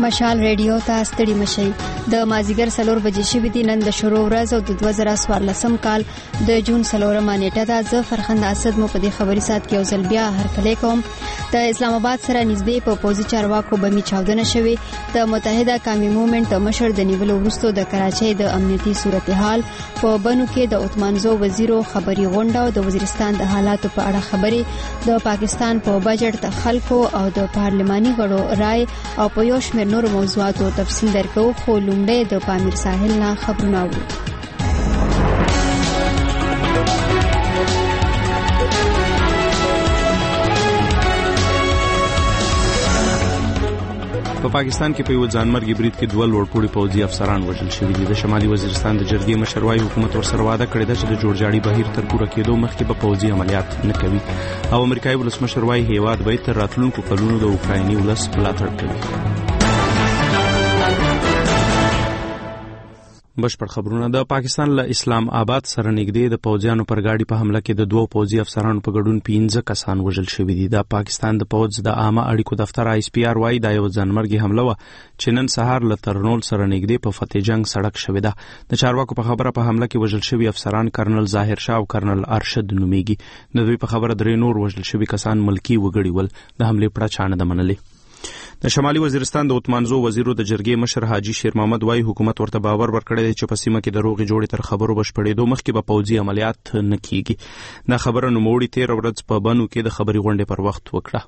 مشال ریډیو ته ستړي مشي. د مازیګر 4 بجې شوې دي. نن د شروع ورځ او د 2014 کال د جون 4مه نیټه ده. زه فرخنده اسد مو په دې خبري سات کې یو ځل بیا هرکلی کوم. د اسلام آباد سره نږدې په پوځي چارواکو بمي چاودنه شوې. د متحده قومي موومېنټ د مشر د نیولو وروسته د کراچۍ د امنیتي صورتحال په بنو کې د عثمانزو وزیرو خبري غونډه او د وزیرستان د حالاتو په اړه خبري، د پاکستان په بجټ د خلکو او د پارلماني غړو رائے او په یو شمېر نور موضوعاتو تفصیل درکو. خو لومړی د پامیر ساحل نه خبرونه اورو. په پاکستان کې په یو ځانمرګي برید کې 2 لوړپوړي پوځي افسران وژل شوي دي. د شمالي وزیرستان د جرګې مشر وايي حکومت ورسره وعده کړې ده چې د جوړجاړي بهیر تر پوره کېدو مخکې به پوځي عملیات نه کوي. او امریکایي ولسمشر وايي هیواد به تر راتلونکو کلونو د اوکرایني ولس ملاتړ کوي. بشپړ خبرونه. د پاکستان له اسلام آباد سره نږدې د پوځیانو پر گاډي په حمله کې د 2 پوځي افسرانو په ګډون 15 کسان وژل شوي دي. د پاکستان د پوځ د عامه اړیکو دفتر ISPR وايي دا یو ځانمرګي حمله و چې نن سهار له ترنول سره نږدې په فتح جنگ سړک شوې ده. د چارواکو په خبره په حمله کې وژل شوي افسران کرنل ظاهر شاه او کرنل ارشد نومیږي. د دوی په خبره 3 نور وژل شوي کسان ملکی وګړي ول. د حمله پړه چانه د منلې. د شمالي وزیرستان د عثمانزو وزیرو د جرګې مشر حاجی شیر محمد وايي حکومت ورته باور ورکړی دی چې په سیمه کې د روغې جوړې تر خبرو بشپړېدو مخکې به پوځي عملیات نه کیږي. دا خبره نوموړي 13 ورځ په بنو کې د خبري غونډې پر وخت وکړه.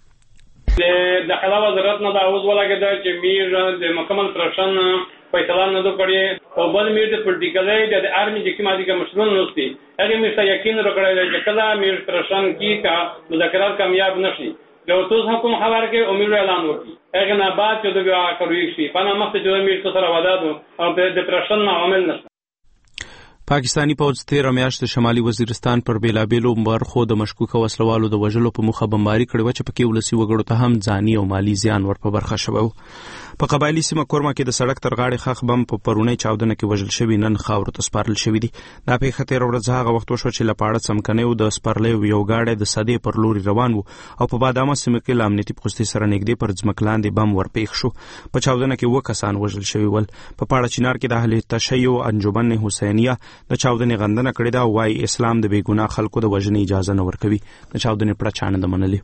د داخله وزارت نه دا اوس ولګېده چې میر د مکمل پرشن فیصله نه کړي او بل میر د پولیټیکلي د آرمي چې کومه دغه مسلون نوستي هغه میر ته یقین ورکړی چې کله میر پرشن کی کا مذاکرات کامیاب نشي لو توس حکم خبر کې امیر اعلان وکړي هغه نه بعد چې د بیا کوي شي په نامه چې د میر سره وعده او د پرشن عمل نشي. پاکستانی پوځ 13 میاشت شمالي وزیرستان پر بیلابیلو برخو د مشکوکه وسلوالو د وژلو په مخه بمباري کړې و چې پکې ولسی وګړو ته هم ځاني او مالی زیان ورپه برخه شوی. په قبایلی سیمه کورما کې د سړک تر غاړې خخ بم په پرونی چاودنه کې وژل شوی نن خاورو ته سپارل شوی دي. دا په خطر ورځ هغه وخت وشو چې لپاړه څمکنیو د سپرلې یو گاډي د صدې پر لوري روان وو او په بادامه سیمه کې امنیتي پوسټي سره نږدې پر ځمکلاندې بم ورپېښ شو. په چاودنه کې 2 کسان وژل شوی ول. په پاړه چینار کې د اهل تشیع انجمن حسینیه د چاودنې غندنه کړې ده. وايي اسلام د بیګناه خلکو د وژنې اجازه نه ورکوي. د چاودنې پړه چانه د منلې.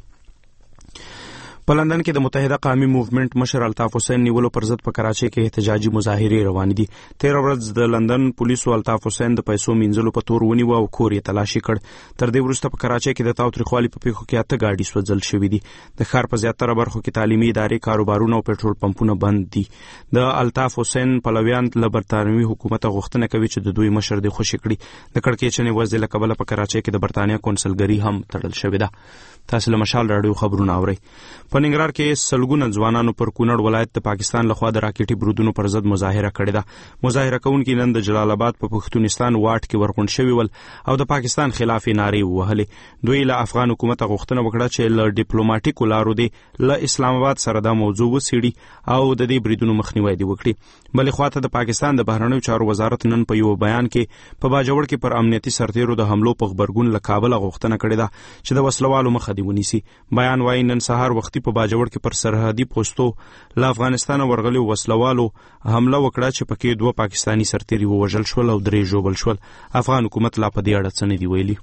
په لندن کې د متحده قومي موومېنټ مشر الطاف حسین نیولو پر ضد په کراچۍ کې احتجاجي مظاهرې روان دي. 13 ورځ د لندن پولیسو الطاف حسین د پیسو مینځلو په تور ونیو او کور یې تلاشي کړ. تر دې وروسته په کراچۍ کې د تاوتریخوالي په پیښو کې 8 گاډي سوځل شوې دي. د ښار په زیاتره برخو کې تعلیمي ادارې، کاروبارونه او پېټرول پمپونه بند دي. د الطاف حسین پلویان له برتانوي حکومت غوښتنه کوي چې د دوی مشر د خوشي کړي. د کړکېچنې وځي له کبله په کراچۍ کې د برتانیا کونسلګري هم تړل شوې ده. تاسو له مشال راډیو خبرونه اورئ. په ننګرهار کې سلګونه ځوانانو پر کونړ ولایت د پاکستان لخوا د راکټي برودونو پر ضد مظاهره کړې ده. مظاهره کوونکي نن د جلال آباد په پښتونستان واټ کې ورغون شوي ول او د پاکستان خلاف نارې وهلې. دوی له افغان حکومت غوښتنه وکړه چې له ډیپلوماټیکو لارو دی له اسلام آباد سره د موضوع وسیړي او د دې بریدونو مخنیوي دی وکړي. بلې خواته د پاکستان د بهرنیو چارو وزارت نن په یو بیان کې په باجوړ کې پر امنیتي سرتیرو د حملو په خبرګون له کابل غوښتنه کړې ده چې د وسلوالو مخه دی ونیسي. بیان وايي نن سهار وختي په باجوړ کې پر سرحدي پوسټو له افغانستان ورغلي وسلوالو حمله وکړه چې پکې 2 پاکستانی سرتیري وژل شول او 3 ژوبل شول. افغان حکومت لا په دې اړه څه نه دی ویلي.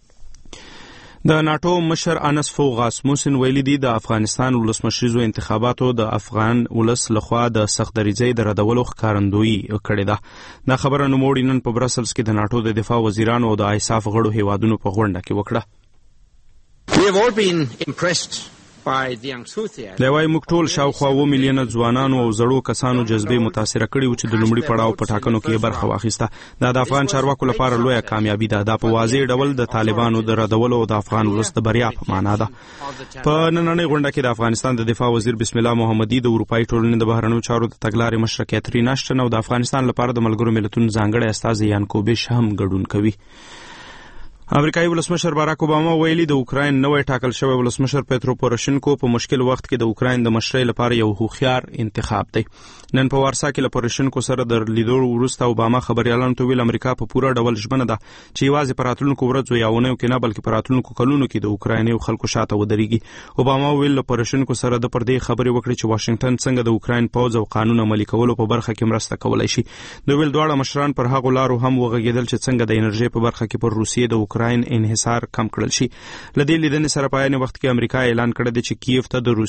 د ناتو مشر انس فوغ راسموسن ویلي دی د افغانستان ولسمشریزو انتخاباتو د افغان ولس لخوا د سخت دریځۍ د ردولو ښکارندویي کړې ده. دا خبره نوموړي نن په برسلز کې د ناتو د دفاع وزیرانو او د ایساف غړو هیوادونو په غونډه کې وکړه. We have all been impressed by the young Houthis. لوی موږ ټول شاوخوا 2 میلیونه ځوانانو او زړو کسانو جذبه متاثر کړي و چې د لومړي پړاو په ټاکنو کې برخه واخیسته. دا د افغان چارواکو لپاره لویه کامیابی ده. دا په واضح ډول د طالبانو د ردولو او د افغان ولس د بریا په معنا ده. په نننۍ غونډه کې د افغانستان د دفاع وزیر بسم الله محمدي، د اروپאי ټولنې د بهرنیو چارو د تګلارې مشر کیترین اشټن او د افغانستان لپاره د ملګرو ملتونو ځانګړی استازی یان کوبیش هم ګډون کوي. امریکایي ولسمشر باراک اوباما ویلي د اوکراین نوې ټاکل شوی ولسمشر پیترو پوروشینکو په مشکل وخت کې د اوکراین د مشرۍ لپاره یو هوښیار انتخاب دی. نن په وارسا کې له پوروشینکو سره د لیدو وروسته اوباما خبريالانو ته ویل امریکا په پوره ډول ژمنه ده چې یوازې په راتلونکو ورځو یا اونیو کې نه بلکې په راتلونکو کلونو کې د اوکرایني خلکو شاته ودرېږي. اوباما ویل له پوروشینکو سره د پردې خبرې وکړي چې واشنگټن څنګه د اوکراین پوځ او قانون عملي کولو په برخه کې مرسته کولای شي. دوی ویل دواړه مشران پر هغو لارو هم وغږېدل چې څنګه د انرژي په برخه کې پر روسیې د اوکراین انحصار کم کړل شي. لدې لیدنې سره په عین وخت کې امریکا اعلان کړی دی چې کیف ته د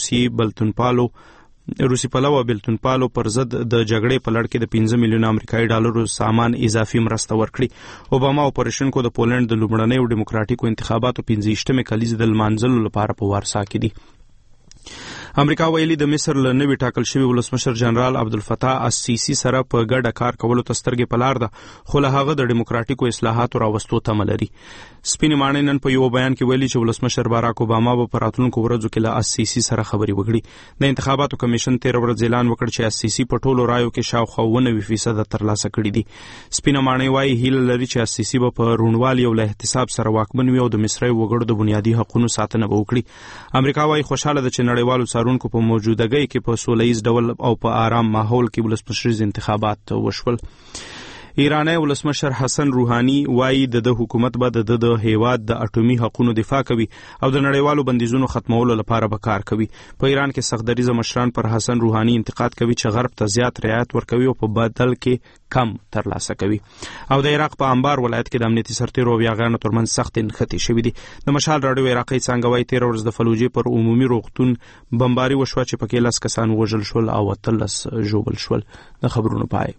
روسي پلوه بلتونپالو پر ضد د جګړې په لړ کې د 15 میلیون امریکایي ډالرو سامان اضافي مرسته ورکړي. اوباما او پوروشینکو د پولند د لومړنیو ډیموکراتیکو انتخاباتو 15مې کلیزې د لمانځلو لپاره په وارسا کې دي. امریکا ویلي د مصر له نوي ټاکل شوی ولسمشر جنرال عبدالفتاح السیسی سره په ګډه کار کولو ته سترګې په لار ده، خو له هغه د ډیموکراتیکو اصلاحاتو راوستو تمه لري. سپینې ماڼۍ نن په یو بیان کې ویلي چې ولسمشر باراک اوباما به په راتلونکو ورځو کې له السیسی سره خبرې وکړي. د انتخاباتو کمیشن 13 ورځ اعلان وکړ چې السیسی په ټولو رایو کې شاوخوا 90% ترلاسه کړي دي. سپینې ماڼۍ وايي هیله لري چې السیسی به په روڼوالي او له احتساب سره واکمن وي او د مصري وګړو د بنیادي حقوقو ساتنه وکړي. امریکا وايي خوشاله ده چې نړیوالو څارونکو په موجودګۍ کې په سولهییز ډول او په آرام ماحول کې ولسمشریز انتخابات وشول. ایرانی ولسمشر حسن روحانی وایي د حکومت به د هیواد د اټومي حقوقو دفاع کوي او د نړیوالو بندیزونو ختمولو لپاره به کار کوي. په ایران کې سختدریزه مشران پر حسن روحانی انتقاد کوي چې غرب ته زیات رعایت ورکوي او په بدل کې کم ترلاسه کوي. او د عراق په انبار ولایت کې د امنیتي سرتیرو او یاغانو ترمنځ سخت نښتې شوې دي. د مشال راډیو عراقي څنګه وایي 13 ورځ د فلوجې پر عمومي روغتون بمباري وشوه چې پکې 10 کسان وژل شول او 13 ژوبل شول. د خبرونو پای.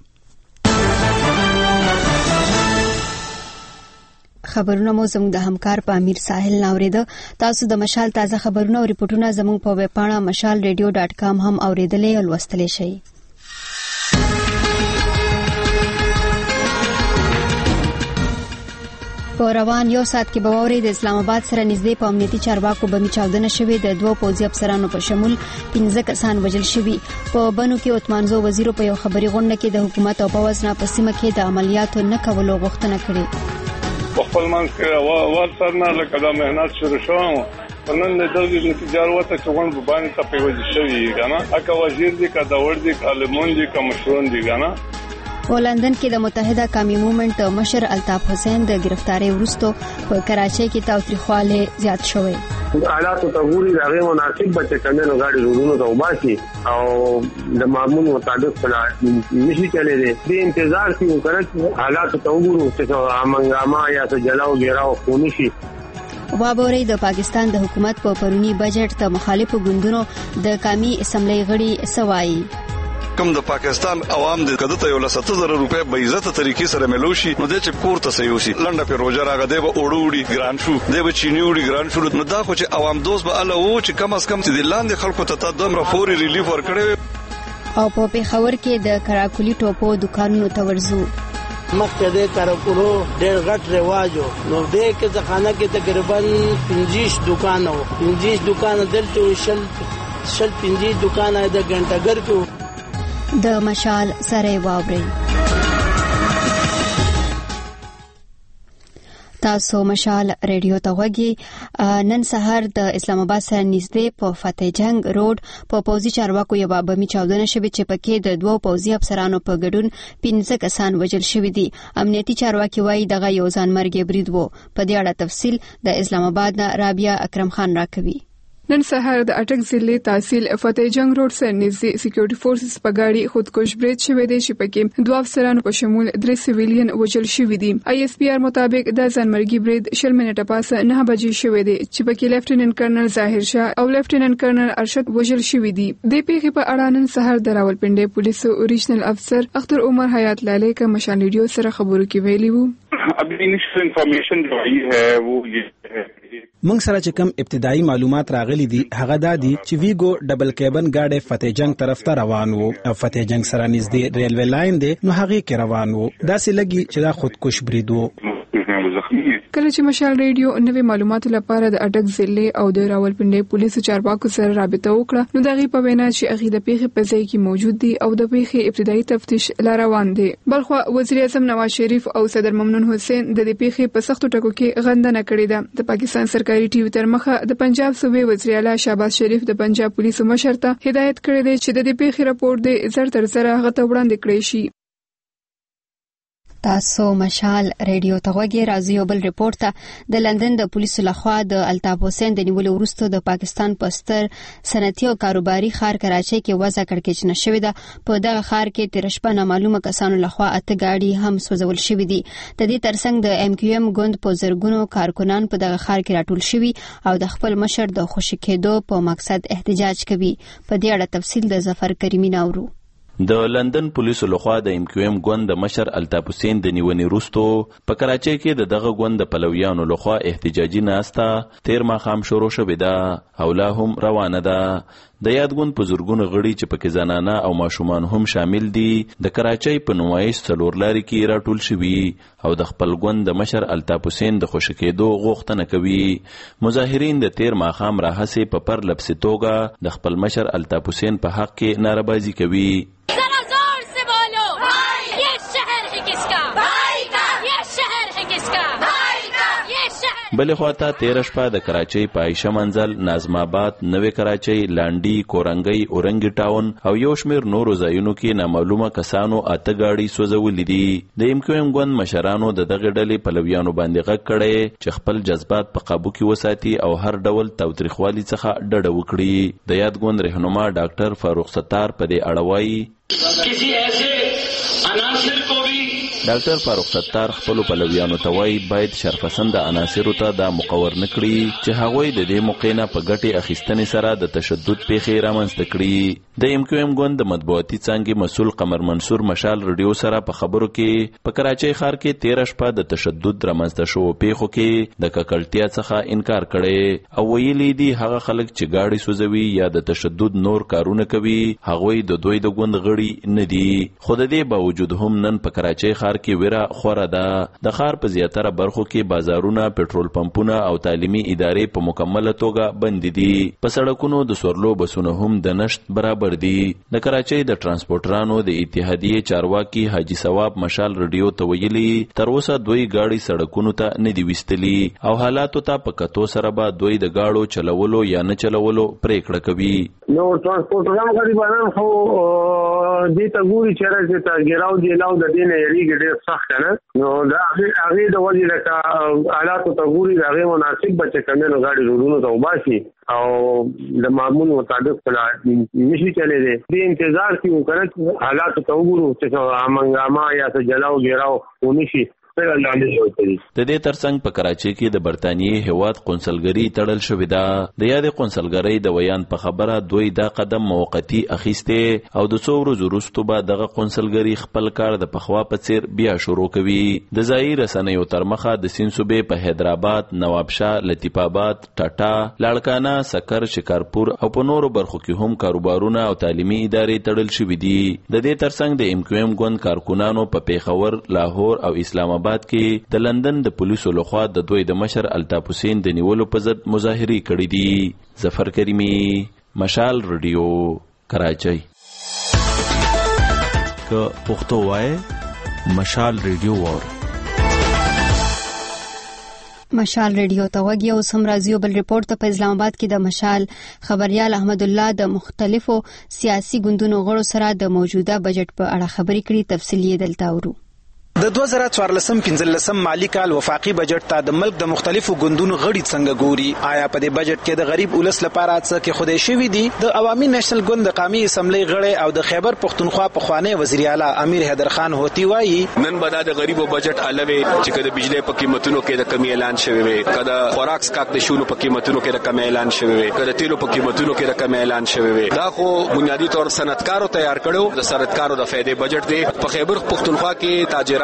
خبرونه مو زموږ د همکار په امیر ساحل ناوریده. تاسو د مشال تازه خبرونه او ریپورتونه زموږ په ویب پاڼه mashalradio.com هم اوریدلې او لوستلې شئ. په روان یو ساعت کې به واورئ د اسلام آباد سره نږدې په امنیتي چارواکو بمي چاودنه شوې، د 2 پوځي افسرانو په شمول 15 کسان وژل شوي. په بنو کې عثمانزو وزیر په یو خبري غونډه کې د حکومت او پوځ نه په سیمه کې د عملیاتو نه کولو غوښتنه کړې. خپل منځ کې ورسره لکه دا مهنت شروع شوه نن د دغه نتیجه وروسته چې غون باندې ته پیوځي شوی کنه اکه وزیر دي کا داور دي کالمون دي کا مشرون دي کنه. په لندن کې د متحده قومي موومنت مشر الطاف حسین د گرفتاری وروسته په کراچۍ کې تاوتریخواله زیات شوی. حالات ته ګوري هغه مناسب بچ کنه نو غاړي زورونو ته وباسي او د معمول مطابق کله نشي چلے دي د انتظار کې وکړي حالات ته وګورو چې امنګاما یا څه جلاو ګیراو خوني شي. وابوري د پاکستان د حکومت په پرونی بجټ ته مخالفو ګوندونو د قومي اسمبلی غړي سوای کوم د پاکستان عوام د کدته یو 70,000 روپے به عزت طریقې سره ملوشي نو د چې کور ته سيوسي لنډه په روزه راغ دی به اوړوړي ګران شو دی به چيني وړي ګران شو نو دا خو چې عوام دوست به الله وو چې کم از کم د لاندې خلکو ته دمر فوري ریلیف ورکړي. او په پیښور کې د کراکولي ټوپو دکانونو ته ورزو مخکې د کراکولو ډېر غټ رواجو نو د کې ځخانه کې تقریبا 50 دکانو 50 دکان دلته شل 50 دکان د ګنټګر کې د مشال سره واوري. تاسو مشال ریډیو ته وګورئ. نن سهار د اسلام آباد سره نږدې په فتح جنگ روډ په پوځي چارواکو یو بمي چاودنه شوې چې پکې د 2 پوځي افسرانو په ګډون 15 کسان وژل شوي دي. امنیتي چارواکي وايي دغه یو ځانمرګي برید وو. په دې اړه تفصیل د اسلام آباد نه رابعه اکرم خان راکوي. نن سهار د اټک ضلع تحصیل فتح جنگ روډ سره نږدې سکیورټي فورسز په گاډي خودکش برید شوې دي چې پکې 2 افسرانو په شمول 3 سیویلین وژل شوي دي. ISPR مطابق د ځانمرګي برید 20 منټه پاسه 9 بجې شوې دي چې پکې لیفټیننټ کرنل ظاهر شاه او لیفټیننټ کرنل ارشد وژل شوي دي. د پیښې په اړه نن سهار د راولپنډي پولیسو اوریجنل افسر اختر عمر حیات لاله کا مشال ریډیو سره خبرو کې ویلي وو. ابھی انیشل انفارمیشن جو ہے وہ یہ موږ سره چې کوم ابتدایي معلومات راغلي دي هغه دا دي چې ویګو ډبل کیبن گاډي فتح جنگ طرف ته روان وو او فتح جنگ سره نږدې ریلوی لاین دی نو هغه کې روان وو دا سې لګي چې دا خودکش برید وو. زخمی دي. کله چې مشال ریډیو نوې معلوماتو لپاره د اټک ضلع او د راولپنډي پولیسو چارواکو سره رابطه وکړه، نو دغه په وینا چې هغه د پیښې په ځای کې موجود دي او د پیښې ابتدایي تفتیش لا روان دي. بلخو وزیر اعظم نواز شریف او صدر ممنون حسین د دې پیښې په سختو ټکو کې غندنه کړې ده. د پاکستان سرکاري ټي وي تر مخه د پنجاب صوبې وزیر اعلی شهباز شریف د پنجاب پولیسو مشر ته هدایت کړی دی چې د دې پیښې راپور د زر تر زر هغه ته وړاندې کړی شي. تاسو مشال ریډیو ته غوږی راځي. یو بل ریپورت ته د لندن د پولیسو لخوا د الطاف حسین د نیولو وروسته د پاکستان په ستر صنعتي او کاروباري ښار کراچۍ کې وضع کړکېچنه شوې ده. په دغه ښار کې تیر شپه نامعلومه کسانو لخوا 8 ګاډي هم سوځول شوې دي. د دې ترڅنګ د ام کیو ام ګوند په زرګونو کارکونان په دغه ښار کې راټول شوي او د خپل مشر د خوشی کېدو په مقصد احتجاج کوي. په دې اړه تفصیل د ظفر کریمی ناورو. د لندن پولیسو لخوا د ام کیو ام ګوند د مشر الطاف حسین د نیونې وروسته په کراچۍ کې دغه ګوند د پلویانو لخوا احتجاجي ناسته تیر ماښام شروع شوې ده او لا هم روانه ده. د یاد ګوند په زرګونو غړي چې پکې زنانه او ماشومان هم شامل دي د کراچۍ په نمایش څلور لارې کې راټول شوي او د خپل ګوند د مشر الطاف حسین د خوشی کېدو غوښتنه کوي. مظاهرین د تیر ماښام راهسې په پرلپسې توګه د خپل مشر الطاف حسین په حق کې نارهبازي کوي. بلې خواته تیر شپه د کراچۍ په عایشه منزل، نظم آباد، نوې کراچۍ، لانډي، کورنګۍ، اورنګي ټاون او یو شمېر نورو ځایونو کې نامعلومه کسانو 8 ګاډي سوځولي دي. د ام کیو ام ګوند مشرانو د دغه ډلې پلویانو باندې غږ کړی چې خپل جذبات په قابو کې وساتي او هر ډول تاوتریخوالي څخه ډډه وکړي. د یاد ګوند رهنما ډاکټر فاروق ستار په دې اړه وایي ډاکټر فاروق ستار خپل پلویانو ته وایي باید شرپسند عناصرو ته دا مقور نکړي چې هغوی د دې موقع نه په ګټې اخیستنې سره د تشدد پیښې رامنځته کړي. د ام کیو ام ګوند د مطبوعاتي څانګې مسؤل قمر منصور مشال ریډیو سره په خبرو کې په کراچۍ ښار کې 13 شپه د تشدد رامنځته شوو پیښو کې د ککړتیا څخه انکار کړي او ویلي دي هغه خلک چې گاډي سوځوي یا د تشدد نور کارونه کوي هغوی د دوی د ګوند غړي نه دي. خو د دې باوجود هم نن په کراچۍ ښار کې ویره خوره ده. د ښار په زیاتره برخو کې بازارونه، پټرول پمپونه او تعلیمي ادارې په مکمله توګه بند دي. په سړکونو د سورلو بسونه هم د نشت برابر دي. د کراچۍ د ترانسپورټرانو د اتحادیې چارواکي حاجی ثواب مشال ریډیو ته ویلي تر اوسه دوی گاډي سړکونو ته نه دي وستلي او حالاتو ته په کتو سره به دوی د گاډو چلولو یا نه چلولو پریکړه کوي. نو ترانسپورټرانو غریبانو خو دې ته ګوري چې راځي ته ګراو دی لاو د دې نه یریږي ډېر سخت نه. نو دا هغه د وجې لکه حالاتو ته ګوري هغه مناسب بچ کمنو گاډي روډونو ته وباسي او د معمول مطابق پلا نشي چلے دي. دې انتظار کیو کړه حالاتو ته وګورو چې هنګامه یا څه جلاو ګراو ونشي. د دې ترڅنګ په کراچۍ کې د برتانیې هیواد قونسلګري تړل شوې ده. د یادې قونسلګرۍ د ویان په خبره دوی دا قدم موقتی اخیسته او د څو ورځې وروسته به دغه قونسلګري خپل کار د پخوا په څیر بیا شروع کوي. د ځایي رسنیو تر مخه د سیند صوبې په حیدرآباد، نوابشاه، لطیف آباد، ټاټا، لاړکانه، سکر، شکارپور او په نورو برخو کې هم کاروبارونه او تعلیمي ادارې تړل شوې دي. د دې ترڅنګ د ام کیو ام ګوند کارکونانو په پیښور، لاهور او اسلام آباد کې د لندن د پولیسو لخوا د دوی د مشر الطاف حسین د نیولو په ضد مظاهرې کړې دي. ظفر کریمی، مشال ریډیو، کراچۍ. که پښتو وای مشال ریډیو وور. مشال ریډیو ته وګي او سم راځي بل ریپورت ته په اسلام آباد کې د مشال خبريال احمد الله د مختلفو سیاسي ګوندونو غړو سره د موجوده بجټ په اړه خبرې کړي. تفصیل یې دلته اورو. د 2014-15 مالی کال وفاقي بجټ ته د ملک د مختلفو ګوندونو غړي څنګه ګوري؟ آیا په دې بجټ کې د غریب ولس لپاره څه کې خدای شوی دی؟ د عوامي نېشنل ګوند د قومي اسمبلی غړي او د خیبر پښتونخوا پخوانی وزیر اعلی امیر حیدر خان هوتی وایي نن به د غریبو بجټ الوي چې کله بجلی په قیمتونو کې د کمی اعلان شوی وي، کله خوراک سکاک د شولو په قیمتونو کې د کمی اعلان شوی وي، کله تیلو په قیمتونو کې د کمی اعلان شوی وي. دا خو بنیادی طور صنعتکارو تیار کړو د صنعتکارو د فائدې بجټ دی. په خیبر پښتونخوا کې تاجران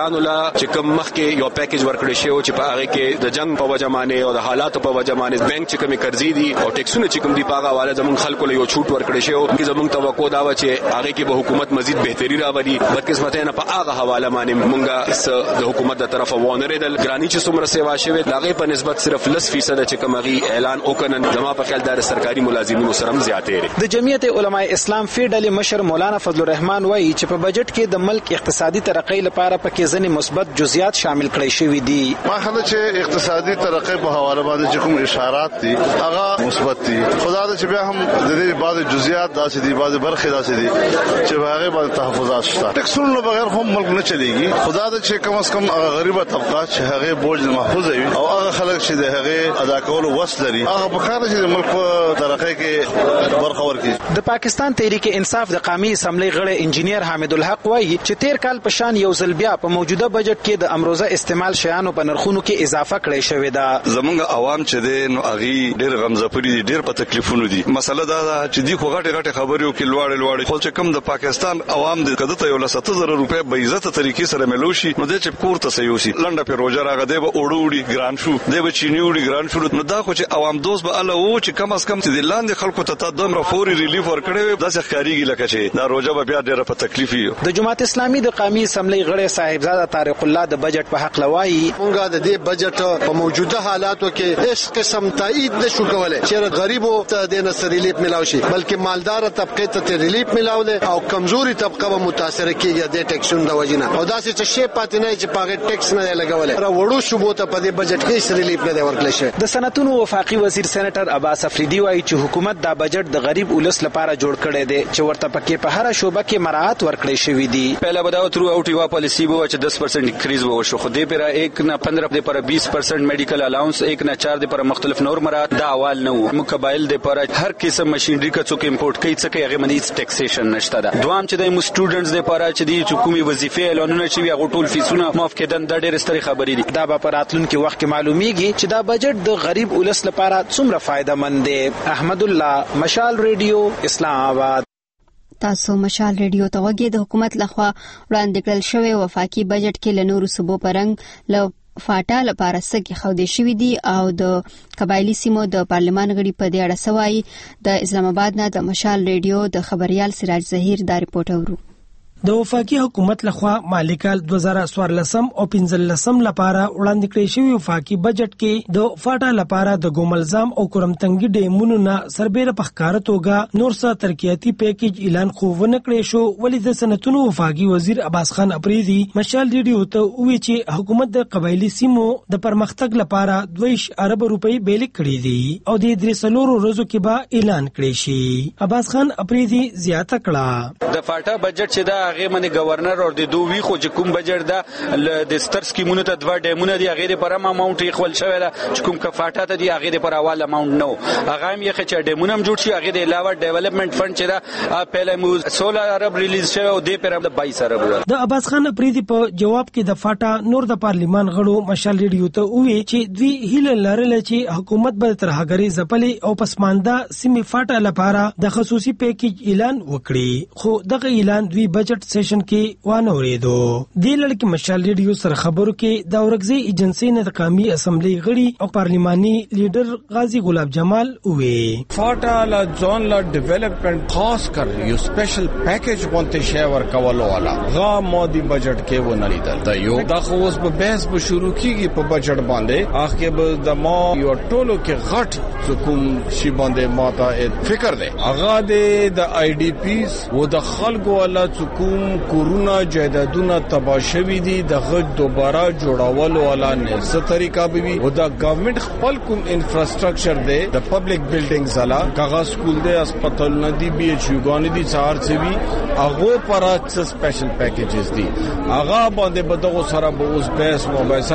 کارګرانو لا چې کوم مخکې یو پیکیج ورکړی شو چې په هغه کې د جنگ په وجه باندې او د حالاتو په وجه باندې بانک چې کومې قرضې دي او ټیکسونه چې کوم دي په هغه حواله زموږ خلکو له یو چھوټ ورکړی شو چې زموږ توقع دا و چې هغه کې به حکومت مزید بهتري راوړي بدقسمتۍ نه په هغه حواله باندې مونږه د حکومت د طرفه ونریدل ګرانی چې څومره سیوا شوی هغه په نسبت صرف 10% چې کومغي اعلان وکړن زما په خیال د سرکاري ملازمینو سره هم زیاتې لري. د جمعیت علماء اسلام فیډل مشر مولانا فضل الرحمن وایي چې په بجټ کې د ملک اقتصادي ترقۍ لپاره پکې ځینې مثبت جزئیات شامل کړي شوی دي. ما خلک چې اقتصادي ترقۍ په حواله باندې چې کوم اشارات دي هغه مثبت دي. خدا دې چې بیا هم د دې بعض جزئیات داسې دي بعض برخې داسې دي چې هغه باندې تحفظات شته. ټیکسونو بغیر هم ملک نه چلیږي. خدا دې چې کم از کم هغه غریبه طبقه چې هغه بوج محفوظ وي او هغه خلک چې د هغه ادا کولو وس لري هغه په کار چې ملک په ترقۍ کې برخه ورکړي. د پاکستان تحریک انصاف د قومي اسمبلی غړی انجینیر حامد الحق وایي چې تیر کال په شان یو ځل بیا په موجوده بجټ کې د امروزه استعمال شیانو په نرخونو کې اضافه کړې شوې ده. زمونږ عوام چې دي نو اغي ډېر غمزپري دي ډېر په تکلیفونو دي. مسله دا ده چې دی خو غټه خبرو کې لوړ خو چې کم د پاکستان عوام د کدته یو 70,000 روپے به عزت طریقې سره ملوشي نو د چې کور ته سيوسي لنډه په روزه راغ دی به اوړوړي ګران شو دی به چینی وړي ګران شو نو دا خو چې عوام دوست به الله وو چې کم از کم چې د لاندې خلکو ته دومره فوري ریلیف ورکړي دا څه ښکاریږي لکه چې دا روزه به بیا ډېر په تکلیف یو. د جماعت اسلامي د قومي اسمبلی غړی صاحبزاده طارق الله د بجټ په حق لوایي مونږه د دې بجټ په موجوده حالاتو کې هیڅ قسم تایید نشو کولای چې غریبو ته د نصر ریلیف ملاوي شي بلکې مالدار طبقه ته ریلیف ملاوي او کمزوري طبقه به متاثر کیږي د ټیکسونو د وجنه او داسې چې شی پاتې نه چې پاغه ټیکس نه لګولای را وړو شوبو ته په دې بجټ کې ریلیف نه ورکړل شي. د صنعتونو وفاقي وزیر سېنیټر عباس افریدي وایي چې حکومت دا بجټ د غریب ولس لپاره جوړ کړی دی چې ورته پکې په هر شوبه کې مراعات ورکړي شوی دي. پہلا بداو تھرو آؤٹ یوا پالیسی وہ 10% انکریز وہ شو خود پر 1 نہ 15 دے پر 20% میڈیکل الاؤنس 1 نہ 4 دے پر مختلف نور مراد دا اول نو مقابل دے پر ہر قسم مشینری کا څوک امپورټ کوي څه کوي هغه باندې ټیکسیشن نشته ده. دوام چې د سټوډنټس دے پر چې دي حکومي وظیفه اعلانونه چې وی غټول فیسونه معاف کېدن د ډېر ستري خبرې دي. دا په راتلونکي وخت کې معلومیږي چې دا بجټ د غریب ولس لپاره څومره فائدہ مند دی. احمد الله مشال ریډیو اسلام آباد. تاسو مشال ریډیو ته وګورئ. د حکومت لخوا وړاندې کړل شوی وفاقي بجټ کې له نورو صوبو پرنګ له فاټا لپاره سګي خودي شوې دي او د قبایلی سیمو د پارلمان غړي په دې اړه سوای. د اسلام آباد نه د مشال ریډیو د خبريال سراج ظهیر دا رپورټ اورو. د وفاقي حکومت لخوا مالی کال 2014 او 15 لپاره وړاندې کړی شوی وفاقي بجټ کې د فاټا لپاره د ګوملزام او کرمتنګي ډیمونو نه سربېره په ښکار توګه نور څه ترقیاتي پیکیج اعلان خو ونه کړی شو. ولې د صنعتونو وفاقي وزیر عباس خان اپریدي مشال ریډیو ته وی چې حکومت د قبایلی سیمو د پرمختګ لپاره 2 ارب روپۍ بیل کړې دي او د 3 ورځو کې به اعلان کړی شي. عباس خان اپریدي زیاته کړه د فاټا بجټ چې دا هغه باندې گورنر او د دوی خو چې کوم بجټ دا د ستر سکیمونو ته 2 ډیمونه دي هغه لپاره اماونټ یې خپل شوی دا چې کوم کفاټه ته دی هغه لپاره حواله اماونټ نو هغه هم یې چې ډیمونه هم جوړ شي هغه د علاوه ډیولپمنٹ فند چې دا پهله مو 16 ارب ریلیز شوی او د پر 22 ارب. د عباس خان اپریدي په جواب کې د فاټا نور د پارلیمان غړو مشال ریډیو ته وی چې دوی هیله لرله چې حکومت به تر هغه ځپلې او پسمانده سیمه فاټا لپاره د خصوصي پیکیج اعلان وکړي خو دغه اعلان دوی بجټ سیشن کې وانه ورېدو. د لړک مشال ریډیو سره خبرو کې د اورګزي ایجنسی نه د قومي اسمبلی غړي او پارلیماني لیډر غازی غلاب جمال وی فاټا لا ځون لا ډیولپمنٹ خاص کر یو سپیشل پیکیج غونته شی ورکول والا غا مودي بجټ کې و نه لیدل دا یو د خوس په بحث به شروع کیږي په بجټ باندې اخر به د ما یو ټولو کې غټ حکوم شی باندې ماته فکر دی اغا د آی ډی پیز و د خلکو والا حکوم کورونا جایدادونه تباشوي دي د غږ دوباره جوړولو والا نه څه طریقہ به وي او دا گورنمنت خپل کوم انفراستراکچر دی د پبلک بلډینګز والا کاغه سکول دی هسپتالونه دي بي ایچ یوګان دي څار څه وي هغه پرات سپیشل پیکیجز دي هغه باندې بدغه سره به اوس بیس مباحثه وکړو.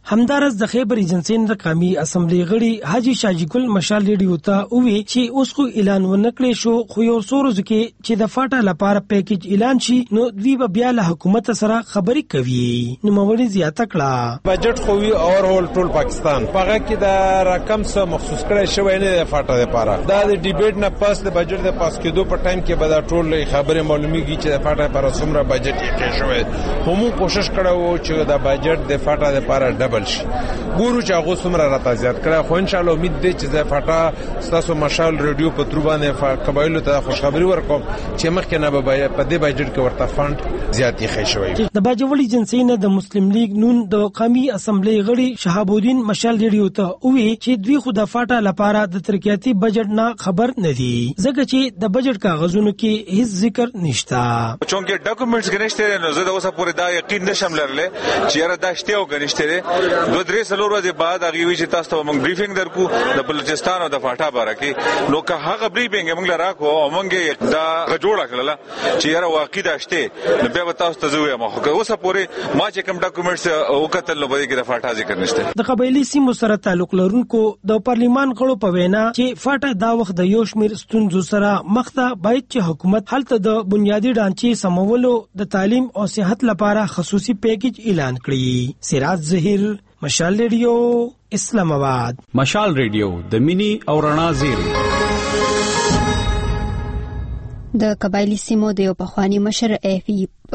همدارس د خیبر ایجنسی د قومي اسمبلی غړي حاجی شاجی ګل مشال ریډیو ته وی چې اوس خو اعلان ونکړي شو خو یو څو ورځې کې چې د فاټا لپاره پیکیج اعلان شي نو دوی به بیا له حکومت سره خبرې کوي. نو موري زیاته کړه بجټ خو وی اور هول ټول پاکستان هغه کې د رقم څخه مخصوص کړی شوی نه د فاټا لپاره دا د ډیبیټ نه پاس د بجټ د پاس کېدو په ټایم کې به دا ټول خبره معلومیږي چې د فاټا لپاره څومره بجټ یې کې شوی. همو کوشش کړو چې د بجټ د فاټا لپاره ډبل شي. ګورو چې هغه څومره راته زیات کړه خو ان شاء الله امید دی چې د فاټا تاسو مشال ریډیو په تر باندې قبایلو ته خوشخبری ورکوم چې مخکې نه به په دې بجټ کې ورته فند زیاتې خې شوی. د باجوړي ایجنسی نه د مسلم لیگ نون د قومي اسمبلی غړي شهاب الدین مشال ریډیو ته وی چې دوی خو د فاټا لپاره د ترقیاتي بجټ نه خبر نه دي ځکه چې د بجټ کاغذونو کې هیڅ ذکر نشته. چونکه ډاکومېنټس غنښته نه زه د اوسه پورې دا یقین نشم لرله چې یاره دا شته او غنښته دوه درې سلور ورځې بعد هغه وی چې تاسو ته موږ بریفینګ درکو د بلوچستان او د فاټا باره کې نو که هغه بریفینګ موږ راکو او موږ دا جوړه کړل چې یاره واقعي دا شته نو بیا تاسو ته زوی ما خو اوسه پورې ما چې کوم ډاکومېنټس او کتل نو به کې د فاټا ذکر نشته. د قبایلی سیمو سره تعلق لرونکو د پارلیمان غړو په وینا چې فاټا دا وخت د یو شمیر ستونزو سره مخ ته باید چې حکومت هلته د بنیادی ډانچې سمولو د تعلیم او صحت لپاره خصوصي پیکیج اعلان کړي. سراج ظهیر مشال ریډیو اسلام آباد. مشال ریډیو د مینی او رڼا زیری. د قبایلی سیمو د یو پخوانی مشر ایفی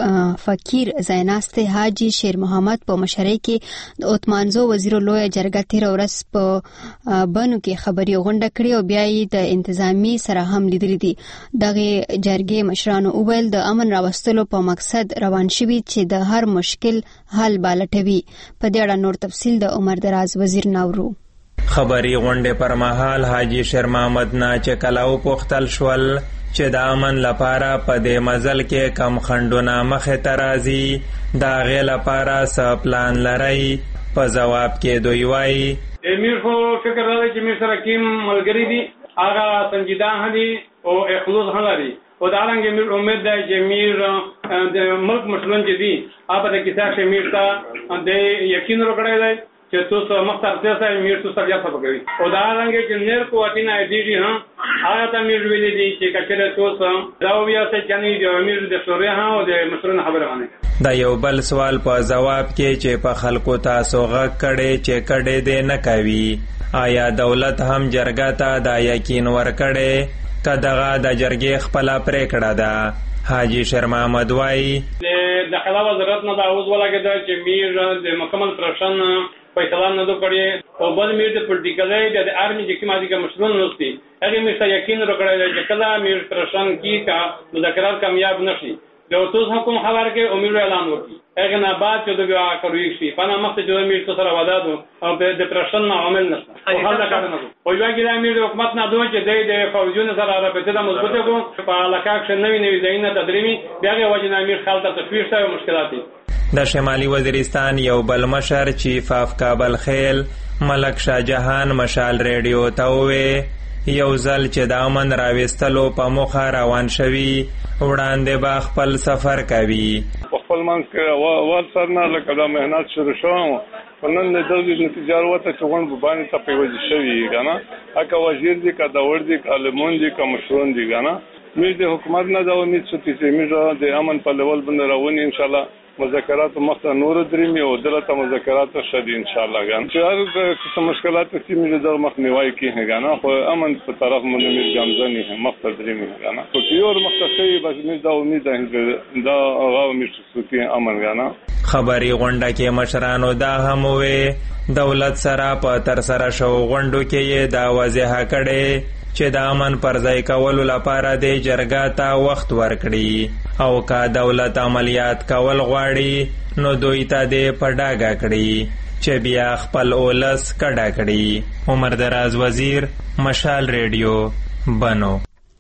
فقیر زیناسته حاجی شیر محمد په مشرۍ کې د اوتمانزو وزیر لوی جرګه تیر ورځ په بنو کې خبري غونډه کړې او بیا یې د انتظامی سره هم لیدل دي. دغه جرګې مشرانو وویل د امن راوستلو په مقصد روان شوي چې د هر مشکل حل بالټوي. په دې اړه نور تفصیل د عمر دراز وزیر ناورو. خبري غونډه پر مهال حاجی شیر محمد نه چې کلاو پختل شول چې د امن لپاره په دې مزل کې کم خندونه مخې ته راځي دا غې لپاره څه پلان لرئ؟ په جواب کې دوی وایي امیر خو فکر راځي چې میر سره کوم ملګري دي هغه سنجیدان دي او اخلاص هم لري او دا رنګ امیر امید ده چې میر د ملک مسلمان چې دي هغه د کیسه چې میر ته د یقین ورکړی دی چې تاسو مختار څه میر تاسو بیا څه کوي او دا رنګ چې نیر کوټینا دیږي ها هغه ته میر ویلي دي چې کچره تاسو دا بیا څه چني د امیر د سوریا ها او د مسلمان خبره باندې. دا یو بل سوال په جواب کې چې په خلکو تاسو غږ کړي چې کړي دې نه کوي آیا دولت هم جرګه ته دا یقین ورکړي کداغه د جرګې خپل پریکړه ده؟ حاجی شیر محمد وایي د خلا وزارت نه دا اوس ولاګه چې میر د مکمل پرشن فیصله نه کړی او بل میر د پولیټیکل د آرمی چې کومه دغه مسلمان نوستي هغه میر ته یقین ورکړی چې کله میر پرشن کی کا مذاکرات کامیاب نشي د اوس حکومت خبر کې امیر اعلان وکړي هغه نه بعد چې د بیا کوي شي په نامه چې میر سره وعده او د پرشن نه عمل نشته او هغه کار نه او یو کې د امیر حکومت نه دوی چې د فوجونو سره رابطه د مضبوطه کو په علاقه کې نوې ځایونه تدریمي بیا وجه امیر خالته تشویش ته مشکلات دي. د شمالي وزیرستان یو بل مشر چیف اف کابل خیل ملک شاه جهان مشال ریډیو ته وویل یو ځل چې د امن راوستلو په موخه روان شوي وړاندې به خپل سفر کوي. خپل منځ کې ورسره نه لکه دا مهنت شروع شوم نن د دغه نتیجه وروته چې غون باندې ته پیوځي شوی کنه اکه وزیر دي کا داور دي کا لمون دي کا مشرون دي کنه موږ د حکومت نه دا امید ستې چې موږ د امن په لیول باندې روان ان شاء الله مذاکرات مخته نور درېمي او دلته مذاکرات شدي ان شاء الله غان چې هر څه مشکلات چې موږ د مخنیوي کې غانا خو امن په طرف باندې موږ ګامځنی هم مخته درېمي غانا خو یو مختصي بس موږ دا امید ده دا هغه موږ ستې امن غانا. خبري غونډه کې مشرانو دا هم وې دولت سره په تر سره شو غونډو کې دا واضح کړي چې د امن پر ځای کولو لپاره د جرګه ته وخت ورکړي او که دولت عملیات کول غواړي نو دوی ته د په ډاګه کړي چې بیا خپل اولس کډه کړي. عمر دراز وزیر مشال ریډیو بنو.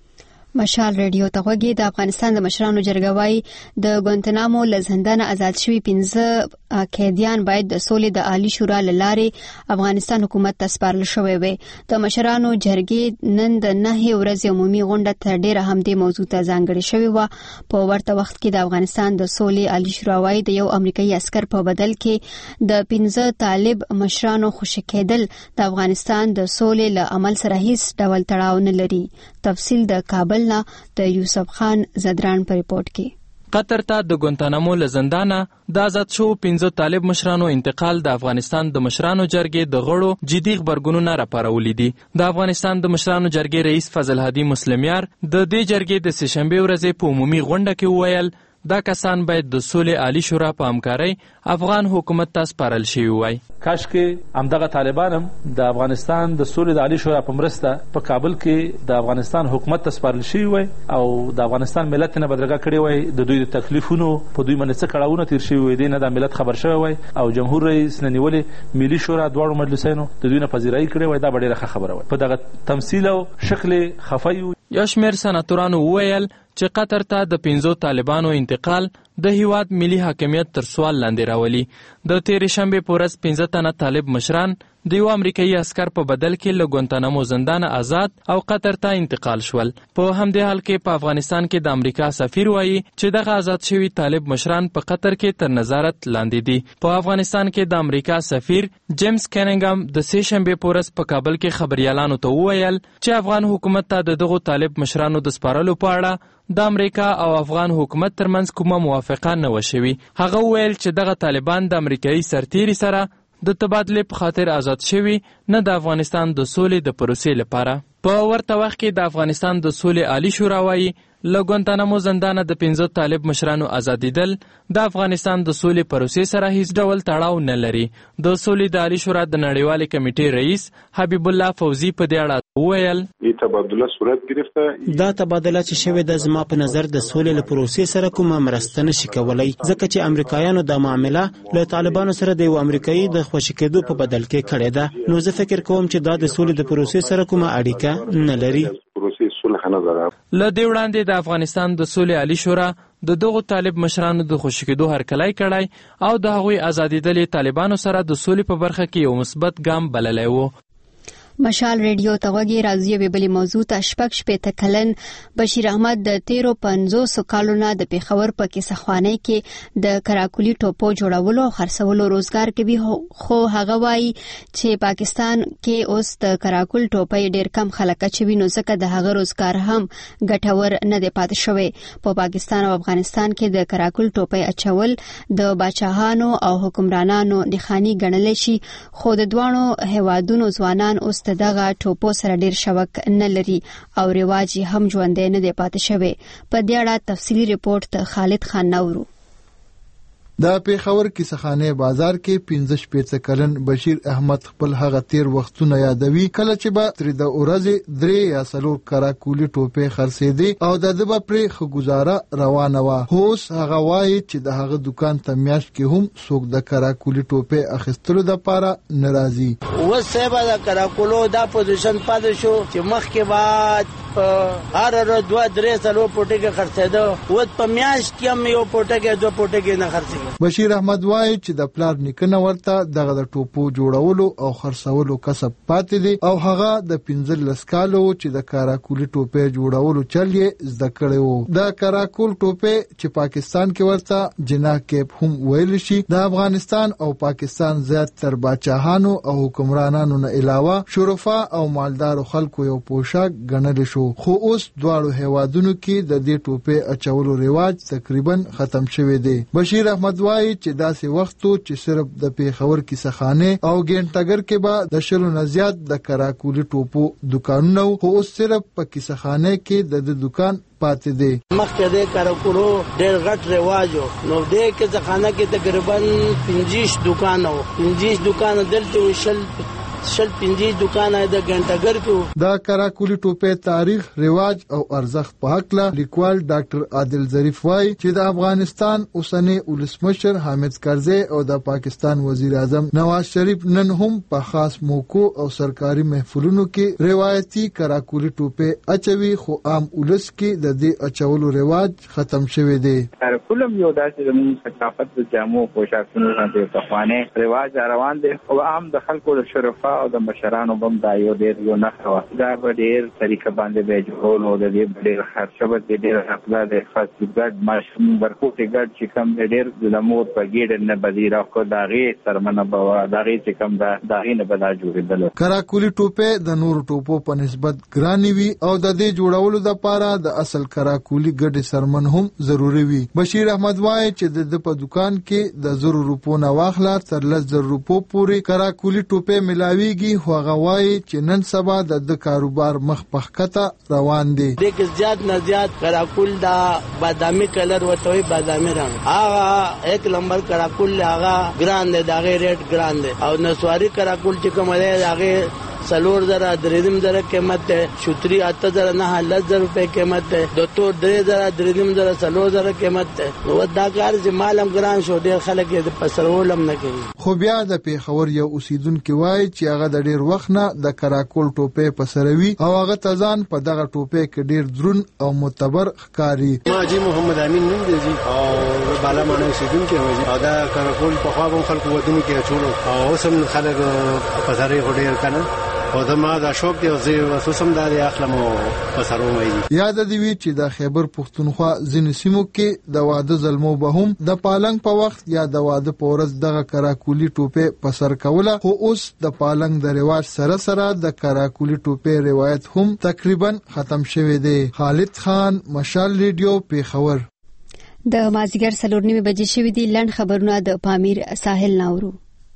مشال ریډیو ته غوږی د افغانستان د مشرانو جرګه وایي د ګوانتنامو له زندانه آزاد شوي 15 قیدیان باید د سولې د عالی شورا لارې افغانستان حکومت ته سپارل شوی وي. د مشرانو جرګې نن د 9 ورځې عمومي غونډه ته ډیره همدې موضوع ته ځانګړې شوې وه. په ورته وخت کې د افغانستان د سولې عالی شورا وايي د یو امریکایي عسکر په بدل کې د 15 طالب مشرانو خوشی کېدل د افغانستان د سولې له عمل سره هیڅ ډول تړاو نه لري. تفصیل د کابل نه د یوسف خان زدران په ریپورت کې. قطر ته د ګونتانامو له زندانه د آزاد شو 15 طالب مشرانو انتقال د افغانستان د مشرانو جرګې د غړو جدي خبرګونونه راپارولي دي. د افغانستان د مشرانو جرګې رئیس فضل هادي مسلمیار د دې جرګې د سهشنبه ورځې په عمومي غونډه کې وویل دا کسان باید د سولې عالی شورا په همکارۍ افغان حکومت ته سپارل شوي وای. کاش کې همدغه طالبان هم د افغانستان د سولې د عالی شورا په مرسته په کابل کې د افغانستان حکومت ته سپارل شوي وای او د افغانستان ملت نه بدرګه کړی وای. د دوی د تکلیفونو په دوی باندې څه کړهونه تیر شوي وای، نه د ملت خبر شوی وای او جمهور رئیس نه نیولې ملي شورا دواړو مجلسینو د دوی نه پذیرایی کړې وای. دا ډېره ښه خبره وای. په دغه تمثیل او شکل خفایو یو شمېر سناتورانو وویل چې قطر ته د 15 طالبانو انتقال د هیواد ملي حاکمیت تر سوال لاندې راولي. د تېرې شنبې په ورځ 15 تنه طالب مشران د یو امریکایي عسکر په بدل کې له ګونتانامو زندان آزاد او قطر ته انتقال شول. په همدې حال کې په افغانستان کې د امریکا سفیر وایي چې دغه آزاد شوي طالب مشران په قطر کې تر نظارت لاندې دي. په افغانستان کې د امریکا سفیر جیمز کیننګم د سې شنبې په ورځ په کابل کې خبريالانو ته وویل چې افغان حکومت ته د دغو طالب مشرانو د سپارلو په اړه د امریکا او افغان حکومت ترمنځ کومه موافقه نه و شوې. هغه وویل چې دغه طالبان د امریکایي سرتیري سره د تبادلې په خاطر آزاد شوي، نه د افغانستان د سولې د پروسې لپاره. په ورته وخت کې د افغانستان د سولې عالی شورا وايي له ګونتانامو زندانه د 15 طالب مشرانو آزادیدل د افغانستان د سولې پروسې سره هیڅ ډول تړاو نه لري. د سولې د عالی شورا د نړیوالې کمیټې رئیس حبیب الله فوزي په دې اړه وویل تبادله صورت گرفته. دا تبادله چې شوې ده زما په نظر د سولې له پروسې سره کومه مرسته نشي کولای، ځکه چې امریکایانو د معامله له طالبانو سره د یو امریکایي د خوشی کېدو په بدل کې کړې ده. نو زه فکر کوم چې دا د سولې د پروسې سره کومه اړیکه نه لري. له دې وړاندې د افغانستان د سولې عالی شورا د دغو طالب مشرانو د خوشی کېدو هرکلی کړی او د هغوی آزادیدلې طالبانو سره د سولې په برخه کې یو مثبت ګام بللی و. مشال ریډیو ته غوږی راځي به بلی موضوع ته شپږ کلن بشیر احمد د 1350 کالو نه د پیښور په کیسهخوانی کې د کراکولي ټوپو جوړولو او خرڅولو روزګار کوي، خو هغه وایي چې پاکستان کې اوس د کراکول ټوپۍ ډیر کم خلک چوي، نو ځکه د هغه روزګار هم ګټور نه دی پاتې شوی. په پاکستان او افغانستان کې د کراکول ټوپۍ اچول د باچاهانو او حکمرانانو د خاني ګڼل شي، خو د دوانو هوادونو ځوانان اوس دغه ټوپو سره ډیر شوق نه لري او رواج هم ژوندی نه دی پاتې شوی. په دې اړه تفصیلی ریپورت ته خالد خان نورو. د پیښور کیسهخانه بازار کې 15 کلن بشیر احمد خپل هغه تیر وختونه یادوي کله چې به تر د ورځې 3 یا 4 کراکولي ټوپې خرڅېدي او د دبا پرې خګزاره روانه و. هوس هغه وایي چې د هغه دکان ته میاشت کې هم څوک د کراکولي ټوپې اخیستلو لپاره ناراضي. وسه د کراکولو دا پوزیشن پاتې شو چې مخکې بعد هر 2-3 سالو پټه کې خرڅېده و په میاشت کې هم یو پټه کې 2 پټه کې نه خرڅېږي. بشیر احمد وایي چې د پلار نیکنه ورته دغه د ټوپو جوړولو او خرڅولو کسب پاتې دي او هغه د 15 کالو چې د کراکولي ټوپې جوړولو چل یې زده کړی وو. د کراکول ټوپې چې پاکستان کې ورته جناح کیپ هم ویل شي، د افغانستان او پاکستان زیات تر باچاهانو او حکمرانانو نه علاوه شرفا او مالدارو خلکو یو پوشاک ګڼل شو، خو اوس دواړو هیوادونو کې د دې ټوپې اچولو رواج تقریبا ختم شوی دی. بشیر احمد وایي چې داسې وختو چې صرف د پیښور کیسهخانه او ګینټګر کې به د 100 نه زیات د کراکولي ټوپو دکانونه خو اوس صرف په کیسهخانه کې د دکان پاتې دي. مخکې د کراکولو ډېر غټ رواجو، نو د کیسهخانه کې تقریبا 25 دکان او 25 دکان دلته وشل شل 50 دکان د ګنټګر کې. دا کراکولي ټوپې تاریخ، رواج او ارزښت په حق لا لیکوال ډاکټر عادل ظریف وايي چې د افغانستان اوسنی ولسمشر حامد کرزي او د پاکستان وزیر اعظم نواز شریف نن هم په خاص موقع او سرکاري محفلونو کې روایتي کراکولي ټوپې اچوي، خو عام ولس کې د دې اچولو رواج ختم شوی دی. کراکولم یو داسې زموږ ثقافت د جامو پوشاکونو نه د پخوانه رواج روان دی او عام د خلکو د شرفا او د مشرانو بم دا یو ډیر نه خوا دا ډیر طریقه باندې به جوړول او د دې ډیر خرچه به ډیر خپل د خاص ګډ ماشوم ورکوټي ګډ چې کم ډیر د مور په ګډ نه بدیره کو داغي سرمنه بوا داغي چې کم داغي نه بلا جوړیدل. کراکولي ټوپې د نور ټوپو په نسبت ګرانې وي او د دې جوړولو لپاره د اصل کراکولي ګډ سرمن هم ضروری وي. بشیر احمد وایي چې د په دکان کې د 100 روپو نه واخلا تر 100 روپو پورې کراکولي ټوپې ملاويږي. هغه وایي چې نن سبا د کاروبار مخ پخکته روان دي. د زیات نه زیات کراکول دا بادامي کلر وتوي بادامي رنگ هغه 1 نمبر کراکول هغه ګران دی، دا غیر ریټ ګران دی او نسواري کراکول چې کوم دی هغه سلور زرا درېدم زرا قیمت ده، شتری 8000 نه 10000 روپے قیمت ده، د تو 3000 درېدم زرا سلور زرا قیمت ده. نو دا کار چې مالم ګران شو ډیر خلک د پسرولم نه کوي. خو بیا د پیښور یو اوسیدونکو وایي چې هغه د ډیر وخت نه د کراکول ټوپې پسروي او هغه تزان په دغه ټوپې کې ډیر درون او معتبر ښکاری. ماجي محمد امین نوم دی او بالا مانه اوسیدونکو او دا کراکول په خوا هم خلکو ودونو کې چولو او اوسم خلک پسري غډیر کنه او دا ما دا شوق دی او زه وسوسم دا اخلم او پسرو مې. یاد دی وی چې د خیبر پښتونخوا ځینې سیمو کې د واده ظلمو به هم د پالنګ په وخت یا د واده په ورځ دغه کراکولي ټوپې پسر کوله، خو اوس د پالنګ د رواج سره سره د کراکولي ټوپې روایت هم تقریبا ختم شوی دی. خالد خان، مشال ریډیو، پیښور. د مازیګر 4:30 بجې شوې دي. لنډ خبرونه د پامیر ساحل ناورو.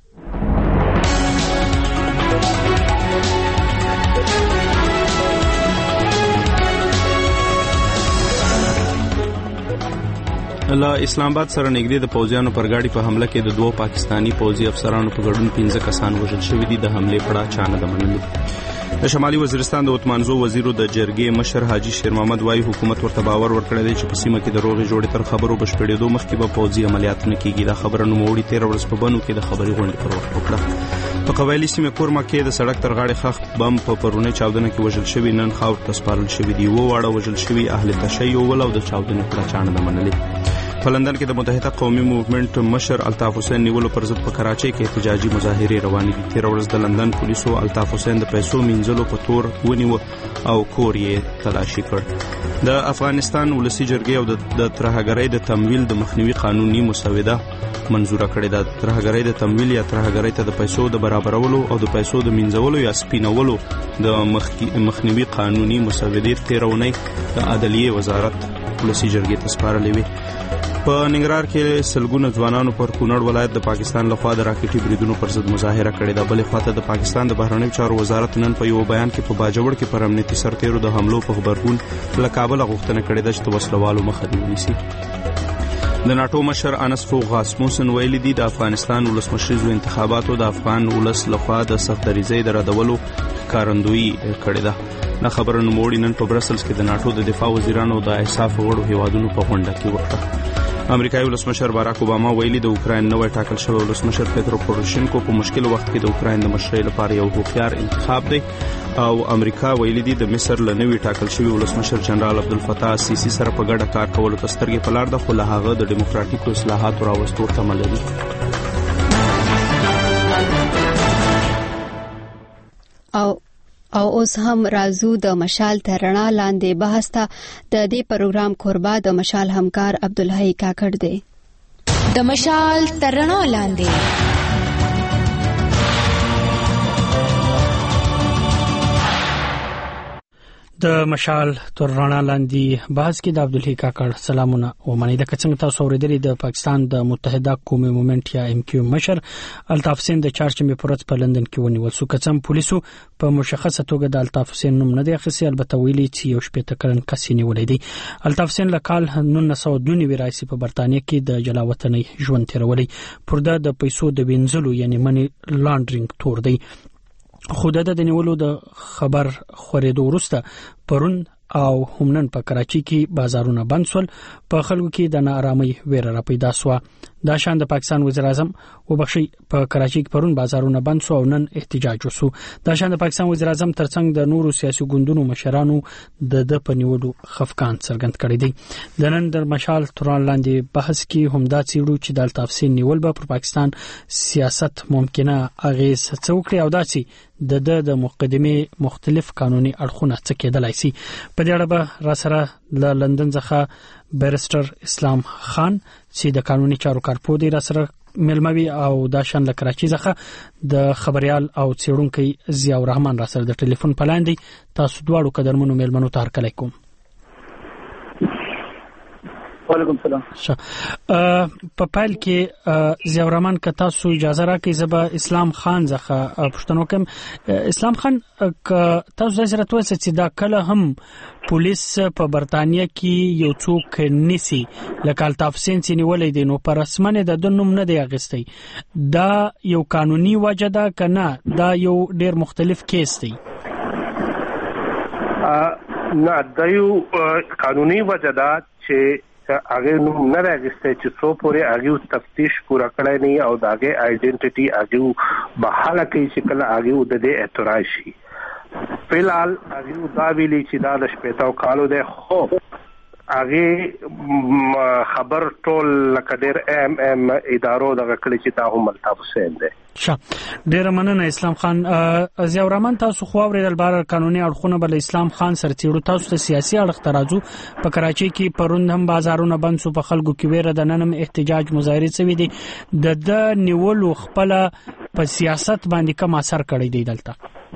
له اسلام آباد سره نږدې د پوځیانو پر ګاډي په حمله کې د 2 پاکستانی پوځي افسرانو په ګډون 15 کسان وژل شوي دي. د حملې پړه چا نه ده منلې. د شمالي وزیرستان د اتمانزو وزیرو د جرګې مشر حاجی شیر محمد وايي حکومت ورته باور ورکړی دی چې په سیمه کې د روغې جوړې تر خبرو بشپړېدو مخکې به پوځي عملیات نه کیږي. دا خبره نوموړي 13 ورځې په بنو کې د خبري غونډې پر وخت وکړه. په قبایلی سیمه کورما کې د سړک تر غاړې خخ بم په پرونی چاودنه کې وژل شوی، نن خاور ته سپارل شوی دی. و واړه وژل شوی اهل تشیع ول او د چاودنې پړه چا نه ده منلې. په لندن کې د متحده قومي موومېنټ مشر الطاف حسین نیولو پر ضد په کراچۍ کې احتجاجي مظاهرې روانې دي. 13 ورځ د لندن پولیسو الطاف حسین د پیسو مینځلو په تور ونیو او کور یې تلاشي کړ. د افغانستان ولسی جرګې او د ترهګرۍ د تمویل د مخنیوي قانوني مسوده منزوره کړې ده. ترهګرۍ د تمویل یا ترهګرۍ ته د پیسو د برابرولو او د پیسو د مینځولو یا سپینولو د مخنیوي قانوني مسودې 13 اونۍ د عدلیه وزارت ولسی جرګې ته سپارلې وي. په ننګرهار کې سلګونه ځوانانو پر کونړ ولایت د پاکستان لخوا د راکټي بریدونو پر ضد مظاهره کړې ده. بلې خواته د پاکستان د بهرنیو چارو وزارت نن په یو بیان کې په باجوړ کې پر امنیتي سرتیرو د حملو په خبرګون له کابل غوښتنه کړې ده چې د وسلوالو مخه ونیسي. د ناتو مشر انس فوغ غاسموسن ویلي دي د افغانستان ولسمشریزو انتخاباتو د افغان ولس لخوا د سختدریزۍ د ردولو ښکارندویي کړې ده. دا خبره نوموړي نن په برسلز کې د ناتو د دفاع وزیرانو د ایساف وړو هیوادونو په غونډه کې وکړه. امریکایي ولسمشر باراک اوباما ویلي د اوکراین نوی ټاکل شوی ولسمشر پیترو پوروشینکو په مشکل وخت کې د اوکراین د مشرۍ لپاره یو هوښیار انتخاب دی او امریکا ویلي دي د مصر له نوي ټاکل شوی ولسمشر جنرال عبدالفتاح السیسی سره په ګډه کار کولو ته سترګې په لار ده، خو له هغه د ډیموکراټیکو اصلاحاتو راوستو تمه لري. او اوس هم راځو د مشال تر رڼا لاندې بحث ته. د دې پروګرام کوربه د مشال همکار عبدالحی کاکړ دی. د مشال تر رڼا لاندې د مشال تر رڼا لاندې بحث کې د عبدالحی کاکړ سلامونه ومنئ. د څنګه تاسو اوریدلې د پاکستان د متحده قومي موومېنټ یا ام کیو مشر الطاف حسین د چهارشنبه پر ورځ په لندن کې ونیول شو. کڅم پولیسو په مشخصه توګه د الطاف حسین نوم نه دی اخیستی، البته ویلي چې یو شپږ کلن کس یې نیولی دی. الطاف حسین له کال 1992 راځي په برتانیه کې د جلا وطنۍ ژوند تیرولی. پر دا د پیسو د وینځلو یعنی منی لانډرینګ تور دی خو د نیولو د خبر خورېدو وروسته پرون او همنن په کراچي کې بازارونه بند شول، په خلکو کې د ناارامۍ ویره را پیدا شوه. دا شان د پاکستان وزیر اعظم وبخښي په کراچي کې پرون بازارونه بند شو او نن احتجاج وشو. دا شان د پاکستان وزیر اعظم ترڅنګ د نورو سیاسي ګوندونو مشرانو د په نیولو خفقان څرګند کړی دی. د نن د مشال توران لاندې بحث کې هم دا څیړو چې د الطاف نیول به پر پاکستان سیاست ممکنه اغیز څوکړي او داسي د مقدمه مختلف قانوني اړخونه څه کېدلای شي. په دې اړه به را سره له لندن څخه بیرسټر اسلام خان چې د قانوني چارو کارپو دی را سره ملموي او دا شان له کراچي څخه د خبريال او څېړونکو ضیاء الرحمن را سره د ټلیفون پلاندې تاسو دواړو قدرمنو ملمنو ته هرکلی کوم. وعلیکم السلام. په پایل کې ضیاء الرحمن که تاسو اجازه راکړئ زبا اسلام خان څخه پوښتنه وکم. اسلام خان که تاسو د سره توسه چې دا کله هم پولیس په برتانیا کې یو څوک نسی لکه الطاف سین چې نیولې دي نو پر رسمنه د نوم نه دی اغستی، دا یو قانوني وجه ده کنه دا یو ډیر مختلف کیس دی؟ نه دا یو قانوني وجه ده چې هغه نوم نه راغسته چې څو پورې هغه تفتیش پورا کړی نه او داګه آیډنټیټي هغه بحاله کوي چې کله هغه د دې اعتراض شي. فلحال هغه دا ویلي چې دا د شپږ کالو ده، خو هغه خبر ټول لکه ډېر ام ادارو دغه کړي چې دا هم الطاف حسین ده. ډیر مننه اسلام خان. ضیاء الرحمن تاسو خو اوریدل بار قانوني اړخونه بل اسلام خان سرتیړو تاسو ته سیاسي اړخ ترازو په کراچي کې پروند هم بازارونه بند شو، په خلکو کې ویره د ننم احتجاج مظاهره شوی دي، د نیولو خپل په سیاست باندې کوم اثر کړی دی دلته؟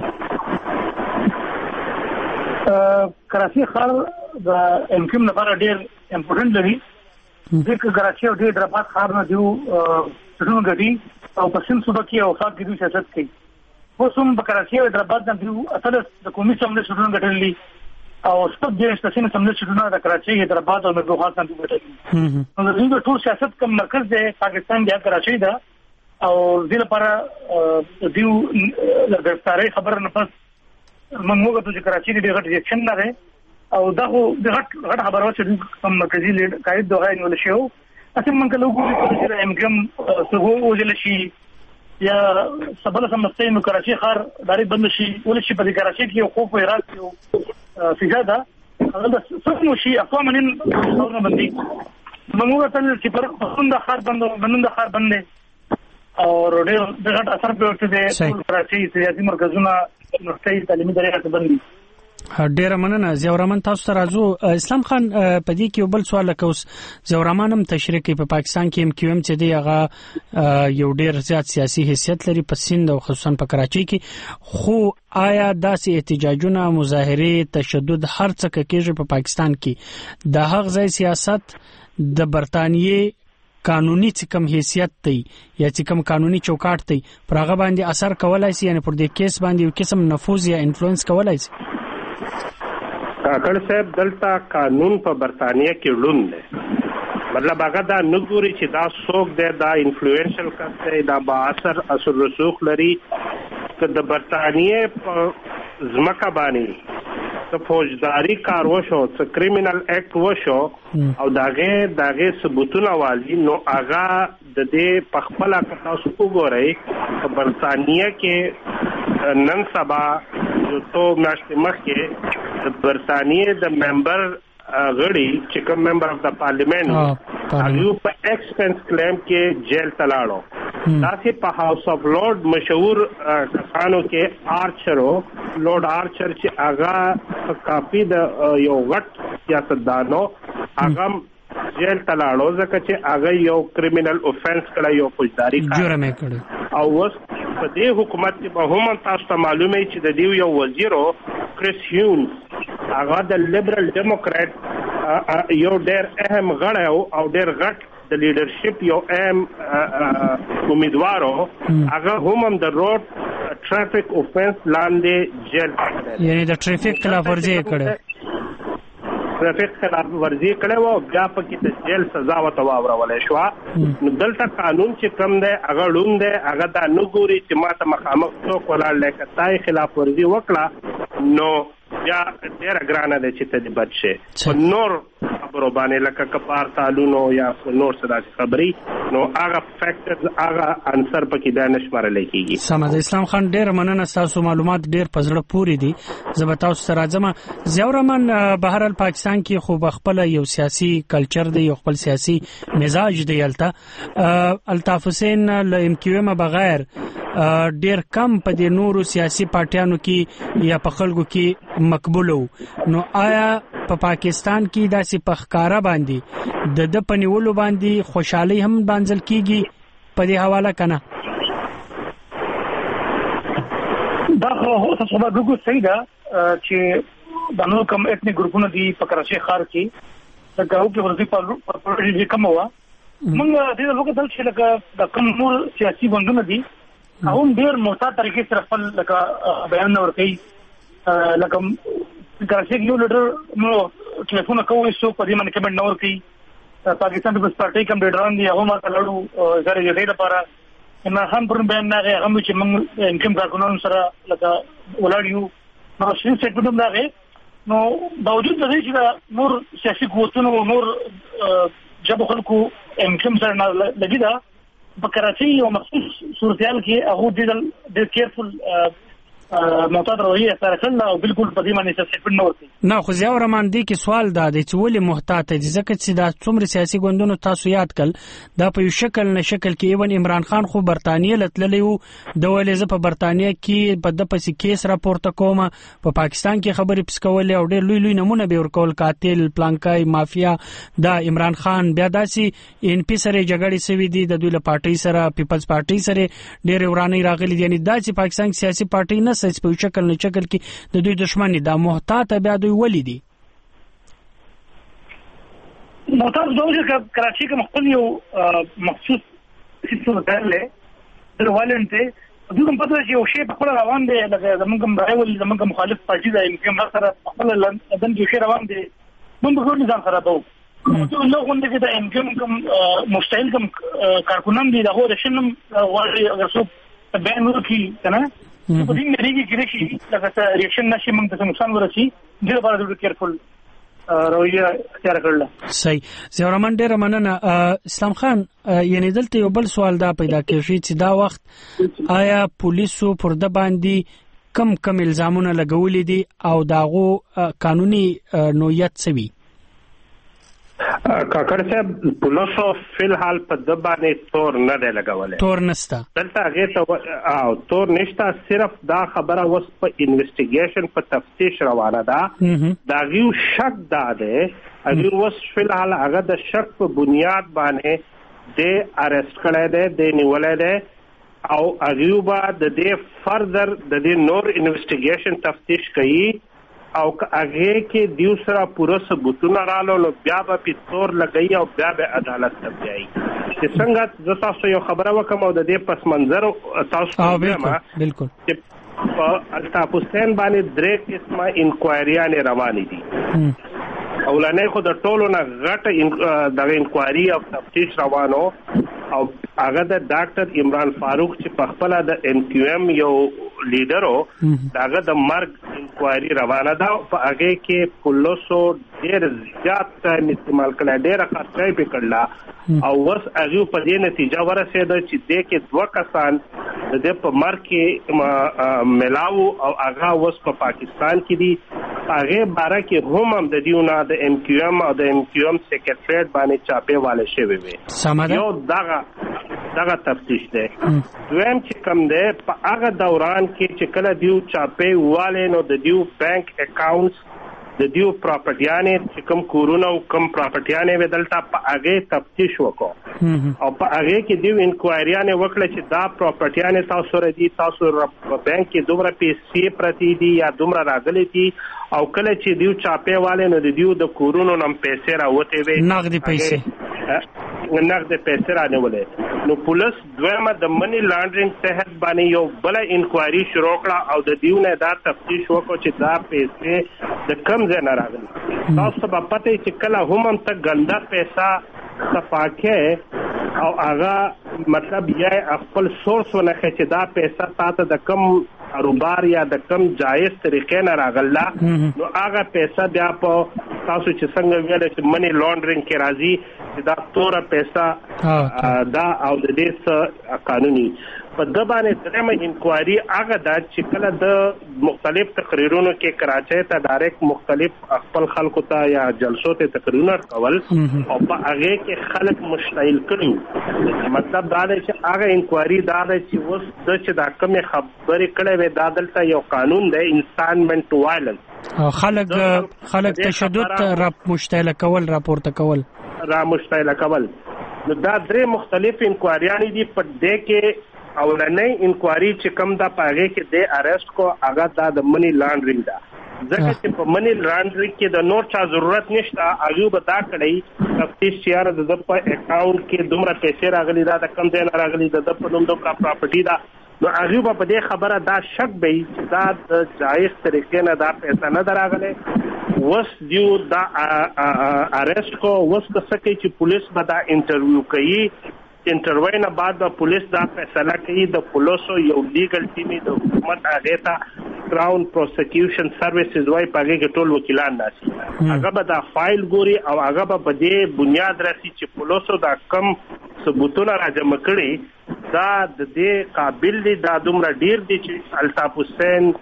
کراچي خار د امکم لپاره ډیر امپورټنت دی ځکه کراچي او ډیر درپات خار نه دیو څنګه غدي او په سیم صوبه کې او خاص کې سیاست کوي. خو سم په کراچي او درپات نه دیو اصل د قومي سمندر څخه غټلې او سپک د ستاسو سمندر څخه د کراچي او درپات او د خاص څخه غټلې. نو د دې ټول سیاست کوم مرکز دی پاکستان دی کراچي دا او د لپاره دیو د ګرفتاری خبر نه پس منغوګه چې کراچي دی غټ ریاکشن نه ده او دا د غټ خبرو چې کوم مرکزی قائد دوه نیول شو اته من کله وګورئ چې امګم څنګه وځل شي یا سبله سمستې نو کراچي خار داري بند شي ول شي په کراچي کې خوف او راز یو فزاده هغه څنګه شي اقوام من څنګه باندې موږ ته چې پر خوند خار بند او ډېر د غټ اثر په وخت دی کراچي سیاسي مرکزونه نوښتي تعلیمي درجه باندې. ډیر مننه ضیاء الرحمن تاسو ته راځو. اسلام خان په دې کې بل سوال کوس. ضیاء الرحمن هم تشریح کوي په پاکستان کې MQM چې دی هغه یو ډیر زیات سیاسي حیثیت لري په سند او خصوصا په کراچي کې، خو آیا داسې احتجاجونه مظاهره تشدد هر څه کېږي په پاکستان کې د هغه ځای سیاست د برتانیې قانوني چې کوم حیثیت دی یا چې کوم قانوني چوکاټ دی پر هغه باندې اثر کولای شي، یعنی پر دې کیس باندې یو قسم نفوذ یا انفلوئنس کولای شي؟ کاکړ صاحب دلته قانون په برتانیې کې لوند دی، مطلب هغه دا نه ګوري چې دا څوک دی، دا انفلوئنشل کس دی، دا با اثر رسوخ لري که د برتانیې په ځمکه باندې څه فوجداري کار وشو، څه کریمینل اکټ وشو او داغه ثبوتونه والی، نو هغه د دې په خپل تاسو وګورئ په برتانیې کې نن سبا یو تو میاشتې مخکې د برتانیې د ممبر غړي چې کوم ممبر اف د پارلیمنت هغه په ایکسپنس کلیم کې جیل تلاړو. داسې په هاوس اف لورد مشهور کسانو کې لورد آرچر چې هغه کافي د یو غټ سیاستدانو هغه جیل تلاړو ځکه چې هغه یو کریمینل اوفنس کړی، یو فوجداري جرم کړی. او اوس په دې حکومت کې به هم تاسو ته معلومه چې د دیو یو وزیرو کریس هیونز هغه د لیبرل ډیموکرات یو ډېر اهم غړی او ډېر غټ د لیډرشپ یو اهم امیدوارو، هغه هم د روډ ټرافیک اوفنس لاندې جیل، یعنی د ټریفیک خلاف ورزي کړي. ټرافیک خلاف ورزي کړې و بیا پکې د جیل سزا ورته واورولې شو. نو دلته قانون چې کم دی هغه ړوند دی، هغه دا نه ګوري چې ما ته مخامخ څوک ولاړ دی، که تا خلاف ورزي وکړه نو بیا ډېره ګرانه ده چې ته دې بچ شې. په نور خبرو باندې لکه کفار تعلونو یا نور څه داسې خبرې نو هغه فیکټرز هغه عنصر پکې دا نه شمارلی کېږي. سمه ده. اسلام خان ډېره مننه، ستاسو معلومات ډېر په زړه پورې دي. زه به تاسو سره راځم. ضیاء الرحمن، بهرحال پاکستان کې خو بخپله یو سیاسي کلچر دی، یو خپل سیاسي مزاج دی. الطاف حسین له MQM بغیر ډېر کم په دې نورو سیاسي پارټیانو کې یا په خلکو کې مقبول وو. نو آیا په پاکستان کې داسې په ښکاره باندې د په نیولو باندې خوشحالي هم بانځل کېږي په دې حواله که نه؟ دا خو تاسو به ګورئ صحیح ده چې د نور کم اتنیک ګروپونه دي په کراچۍ ښار کې د ګاو کې ورځي په پروژې کم وه. موږ دې وکتل چې لکه د کم نور سیاسي ګوندونه دي هغه هم ډېر محتاط طریقې سره خپل لکه بیان نه ورکوي. لکه کراچۍ کې یو لیډر نو ټلیفون کوي څوک په دې باندې کمنټ نه ورکوي. پاکستان پیپلز پارټۍ کوم لیډران دي هغه ما ته لړو زره جدي لپاره عمران خان پر بیان نه هغه هم چې موږ انکم کارکونانو سره لکه ولاړ یو نو شین سټمنټ هم راغی. نو باوجود د دې چې نور سیاسي قوتونو نور جب خلکو انکم سره نه لګی دا په کراچۍ یو مخصوص صورتحال کې هغه ډېر کیرفل معتاد رویه سره کړل او بالکل په دې باندې څه نه ورته. نه خو ضیاء الرحمن دي کې سوال دا دی چې ولې محتاط دي؟ ځکه چې دا څومره سیاسي ګوندونو تاسو یاد کړل دا په یو شکل نه شکل کې ایون عمران خان خو برتانیې لتللی وو د ولې زه په برتانیې کې په د پسې کیس راپورته کوم په پاکستان کې خبرې پس کولې او ډېر لوی نمونه به ورکول قاتل پلانکای مافیا دا عمران خان بیا داسې NP سره جګړې سوي دي د دوی له پارټۍ سره پیپلز پارټۍ سره ډېر ورانه راغلي دي. یعنی دا چې پاکستان سیاسي پارټۍ نه سچ په شکل نه شکل کې د دوی دشمن دا محتاط بیا دوی ولې دي؟ محتاط دوی چې کراچۍ کې مخکې یو مخصوص سیستم درلې درولنته دوی کوم پته چې یو شی په خپل روان دی لکه زمونږ رایول زمونږ مخالف پارټي دا MQM سره خپل لندن کې شی روان دی موږ به ځان خرابو. نو غونډه کې دا MQM کوم مستقل کوم کارکونان دي دا هو د شنم وړي اگر څو بیان وکړي کنه په دې نړۍ کې چې لکه ریاکشن نشي موږ ته نقصان ورسي ډېر باندې ډېر کیرفل رویه اختیار کړل. صحیح. ضیاء الرحمن ډېر مننه. اسلام خان یعنی دلته یو بل سوال دا پیدا کیږي چې دا وخت آیا پولیسو پر د باندې کم الزامونه لګولې دي او داغو قانوني نوعیت څه وي؟ کاکړ صاحب پولیسو فلحال په د باندې تور نه دی لګولې. تور نشته دلته هغې ته او تور نشته. صرف دا خبره اوس په انویسټیګیشن په تفتیش روانه ده. د هغې شک دا دی هغې اوس فلحال هغه د شک په بنیاد باندې دی ارسټ کړی دی دی نیولی دی او هغې به د دې فردر د دې نور انویسټیګیشن تفتیش کوي او هغه کې دیو سره پوره ثبوتونه رالو نو بیا به پیتور لګي او بیا به عدالت ته ځي. چې څنګه زه تاسو یو خبره وکم او د دې پس منظر تاسو بالکل په الطاف حسین باندې درې قسمه انکوایریانې روانې دي. اولانې خو د ټولو نه غټه د انکوایري او تفتیش روانو او هغه د ډاکټر عمران فاروق چې په خپل د MQM یو لیډرو داغه د مرګ انکوایري روانه ده. په هغه کې پولیسو ډېر زیات ټایم استعمال کړی ډېره خرچه یې کړله او اوس هغه په دې نتیجه ورسېده چې دې کې دوه کسان د دې په مرګ کې ملاو او هغه اوس په پاکستان کې دي. هغه باره کې هم د دیونه د MQM او د MQM سیکریټریټ باندې چاپې والے شوی وي. یو دغه تفتیش دی. دویم چې کوم دی په هغه دوران کې چې کله دیو چاپې والے نو د دیو بانک اکاونټس د دیو پراپرټیانې چې کوم کورونه او کوم پراپرټیانې وې دلته په هغې تفتیش وکړو او په هغې کې دیو انکوایریانې وکړه چې دا پراپرټیانې تاسو سره دي تاسو په بانک کې دومره پیسې پرتې دي یا دومره راغلي دي او کله چې دیو چاپې والے نو د دیو د کورونو نم پیسې راوتې وې نغدي پیسې نقد پیسې رانیولې. نو پولیس دویمه د منی لانډرینګ تحت باندې یو بل انکوایري شروع کړه او د دیونه دا تفتیش وکړو چې دا پیسې د کم ځای نه راغلي. تاسو به پته چې کله هم ته ګنده پیسې صفاکه او هغه مطلب یې خپل سورس ونه چې دا پیسې تاسو د کم کاروبار یا د کم جایز طریقې نه راغله نو هغه پیسې بیا په تاسو چې څنګه ویل چې منی لانډرینګ کې راځي چې دا توره پیسې دا او د دې قانوني په د باندې درېمه انکوایري هغه دا چې کله د مختلف تقریرونو کې کراچۍ ته ډایرکټ مختلف خپل خلکو ته یا جلسو ته تقریرونه کول او په هغه کې خلک مشتعل کړي. مطلب دا دی چې هغه انکوایري دا دی چې اوس د چې دا کومې خبرې کړې وې دا دلته یو قانون دی انسانمنت ټو وایلنس خلک تشدد را مشتعل کول راپورته کول را مشتعل کول. نو دا درې مختلف انکوایریانې دي په دې کې اولنۍ انکوایري چې کوم دا پاغه کې د اریسټ کو هغه د منی لانډرینګ دا ځکه چې په منی لانډرینګ کې د نور چا ضرورت نشته. هغه به دا کړی تفتیش چیار د په اکاونټ کې دومره پیسې راغلي دا د کم ځای نه راغلي د په نوم د پراپرټي دا نو هغه په دې خبره دا شک به چې دا د جایز طریقې نه دا پیسې نه دراغله. وس دیو دا اریسټ کو وس د سکه چې پولیس به دا انټرویو کوي. انټرویو نه بعد د پولیس دا فیصله کوي د پولیسو یو لیګل ټیم د حکومت هغه ته کراون پروسیکیوشن سرویسز وای پاګه کې ټول وکیلان ناشي هغه به دا فایل ګوري او هغه به دې بنیاد راسي چې پولیسو دا کم ثبوتونه راجمع کړي دا د دې قابل دي دا دومره ډیر دي چې الطاف حسین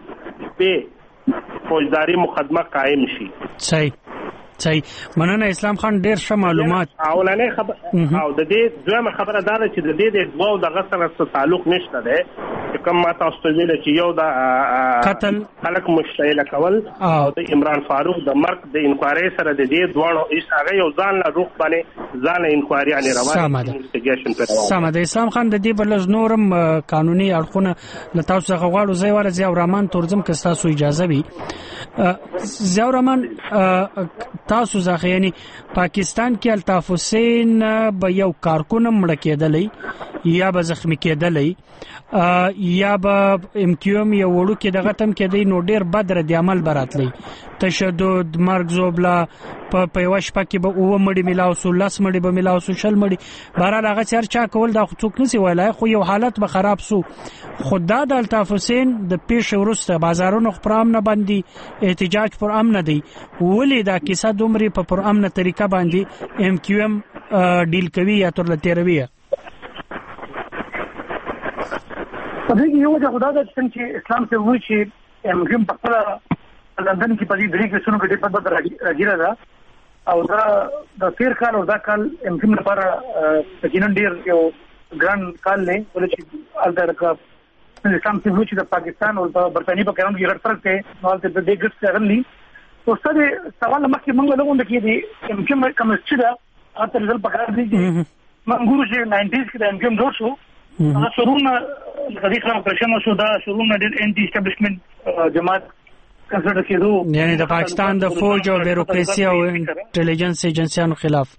په فوجداري مقدمه قائم شي. صحیح مننه اسلام خان ډیر ښه معلومات. اولنې خبر او د دې دویمه خبره دا ده چې د دې د دوه د غسر تعلق نشته ده چې کوم ما تاسو ته ویل چې یو د قتل خلک مشتعل کول او د عمران فاروق د مرګ د انکوایري سره د دې دوه ایس هغه یو ځان له روح باندې ځان انکوایري ان روانه انویسټیګیشن پر روانه. سم ده اسلام خان د دې بل نورم قانوني اړخونه له تاسو څخه غواړو زی ورځ او رحمان تورزم که تاسو اجازه وي زیاور رحمان تاسو ځکه یعنی پاکستان کې الطاف حسین به یو کارکون مړ کېدلی یا به زخمی کېدلی یا به امکیوم یو وړو کې دغه تم کېدی نو ډیر بد رد عمل براتلی تشدد مرګ زوبلا په یوش پکې به او مړی ملاو سو لاس مړی به ملاو سو شل مړی بهر هغه چرچا کول دا څوک نسی ویلای خو یو حالت به خراب سو خدا د الطاف حسین د پیش ورسته بازارونو خپرام نه باندې احتجاج پر امن دی ولې دا کیسه دومره په پر امن طریقه باندې ام کیو ام ډیل کوي یا تر لتیروي. په دې یو ځای خدای د چې اسلام ته وایي چې ام کیو ام په لندن کې په دې درې کې څونو کې په بدر راځي دا او دا د تیر کال او دا کال ام کیو ام لپاره تقریبا ډیر یو ګران کال نه ولې چې الته اسلام ته وایي چې د پاکستان او برتانیې په کارونو کې ګډ فرق دی نو الته د دې ګډ څرګندلی استاد سوال مخکې موږ له غونډه کې دي ام کیو ام کوم څه دا اته ځل پکار دي موږ چې 90s کې د ام کیو ام جوړ شو هغه شروعونه د دې خلاف پرشن شو دا شروعونه د انټي اسټابلیشمنت جماعت کنسیډر کېدو یعنی د پاکستان د فوج او بیوروکراسي او انټيليجنس ایجنسيانو خلاف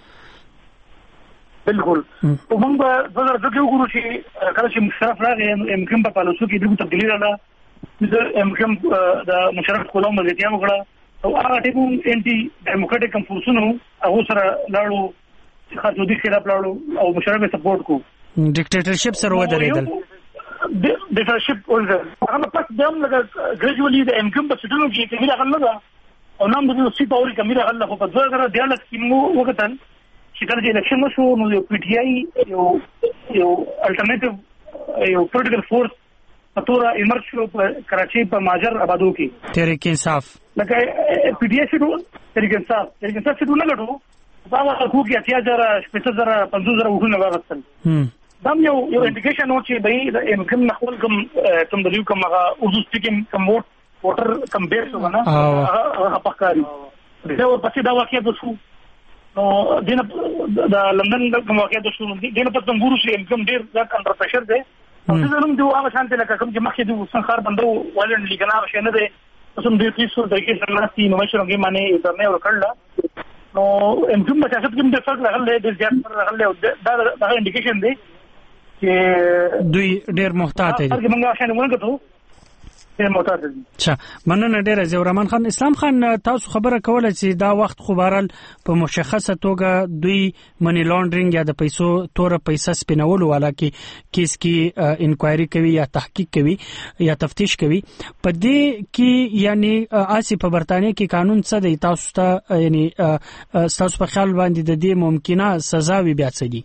بالکل او موږ په 2002 کې وګورو چې کله چې مشرف راغی ام کیو ام په پالیسو کې د تبدیلی راغله د ام کیو ام د مشرف کولو ملګرتیا وکړه او هغه ټیمو انټي ډیموکراټیک کمفورسونو هغه سره لاړو چې خاطر دې خلاف لاړو او مشرف سپورټ کو ډیکټیټرشپ سره ودرېدل ډیکټیټرشپ ولر هغه پس دیم لګا ګریجوالي د ام کیو ام په سټونو کې کمی راغله نه او نام د سی پاوري کمی راغله خو په 2014 کې مو وکتل چې کله چې الیکشن وشو نو یو پی ټی آی یو الټرنیټیو یو پولیټیکل فورس پتورا ایمرج شو په کراچۍ په ماجر آبادو کې تحریک انصاف لکه پی ټی آی شو تحریک انصاف شو نه غټو دا خو کې 8000 15000 50000 وګړي راغستل دا یو انډیکیشن و چې به امکان نخول کوم د یو کوم اردو سپیکینګ کوم ووټر کوم بیس ونه هغه پکاري دا ورپسې دا واقعیا د شو نو دینه د لندن کوم واقعیا د شو دینه په څنګه ګورو چې امکان ډیر دا کنټر پرشر دی او زه نوم دی هغه شانته لکه کوم چې مخکې د وسنخار بندو ولن لګنا شنه دی اوسم دې تاسو د کې سره ناسي نو مشرونګي باندې انټرنیټ ورکړل نو انکم بچاسط کوم د فرق راغلی د زیات راغلی دا انډیکیشن دی چې دوی ډېر محتاط دي. هغه موږ شان ونګټو چا مننه ډیره زیور رحمان خان. اسلام خان تاسو خبره کوله چې دا وخت خو بهرال په مشخصه توګه دوی منی لانډرینګ یا د پیسو تور پیسې سپینولو والا کې کیس کې انکوایري کوي یا تحقیق کوي یا تفتیش کوي. په دې کې یعنی آسی په برتانیې کې قانون څه دی تاسو ته یعنی تاسو په خیال باندې د دې ممکنه سزا وي بیا څه دي؟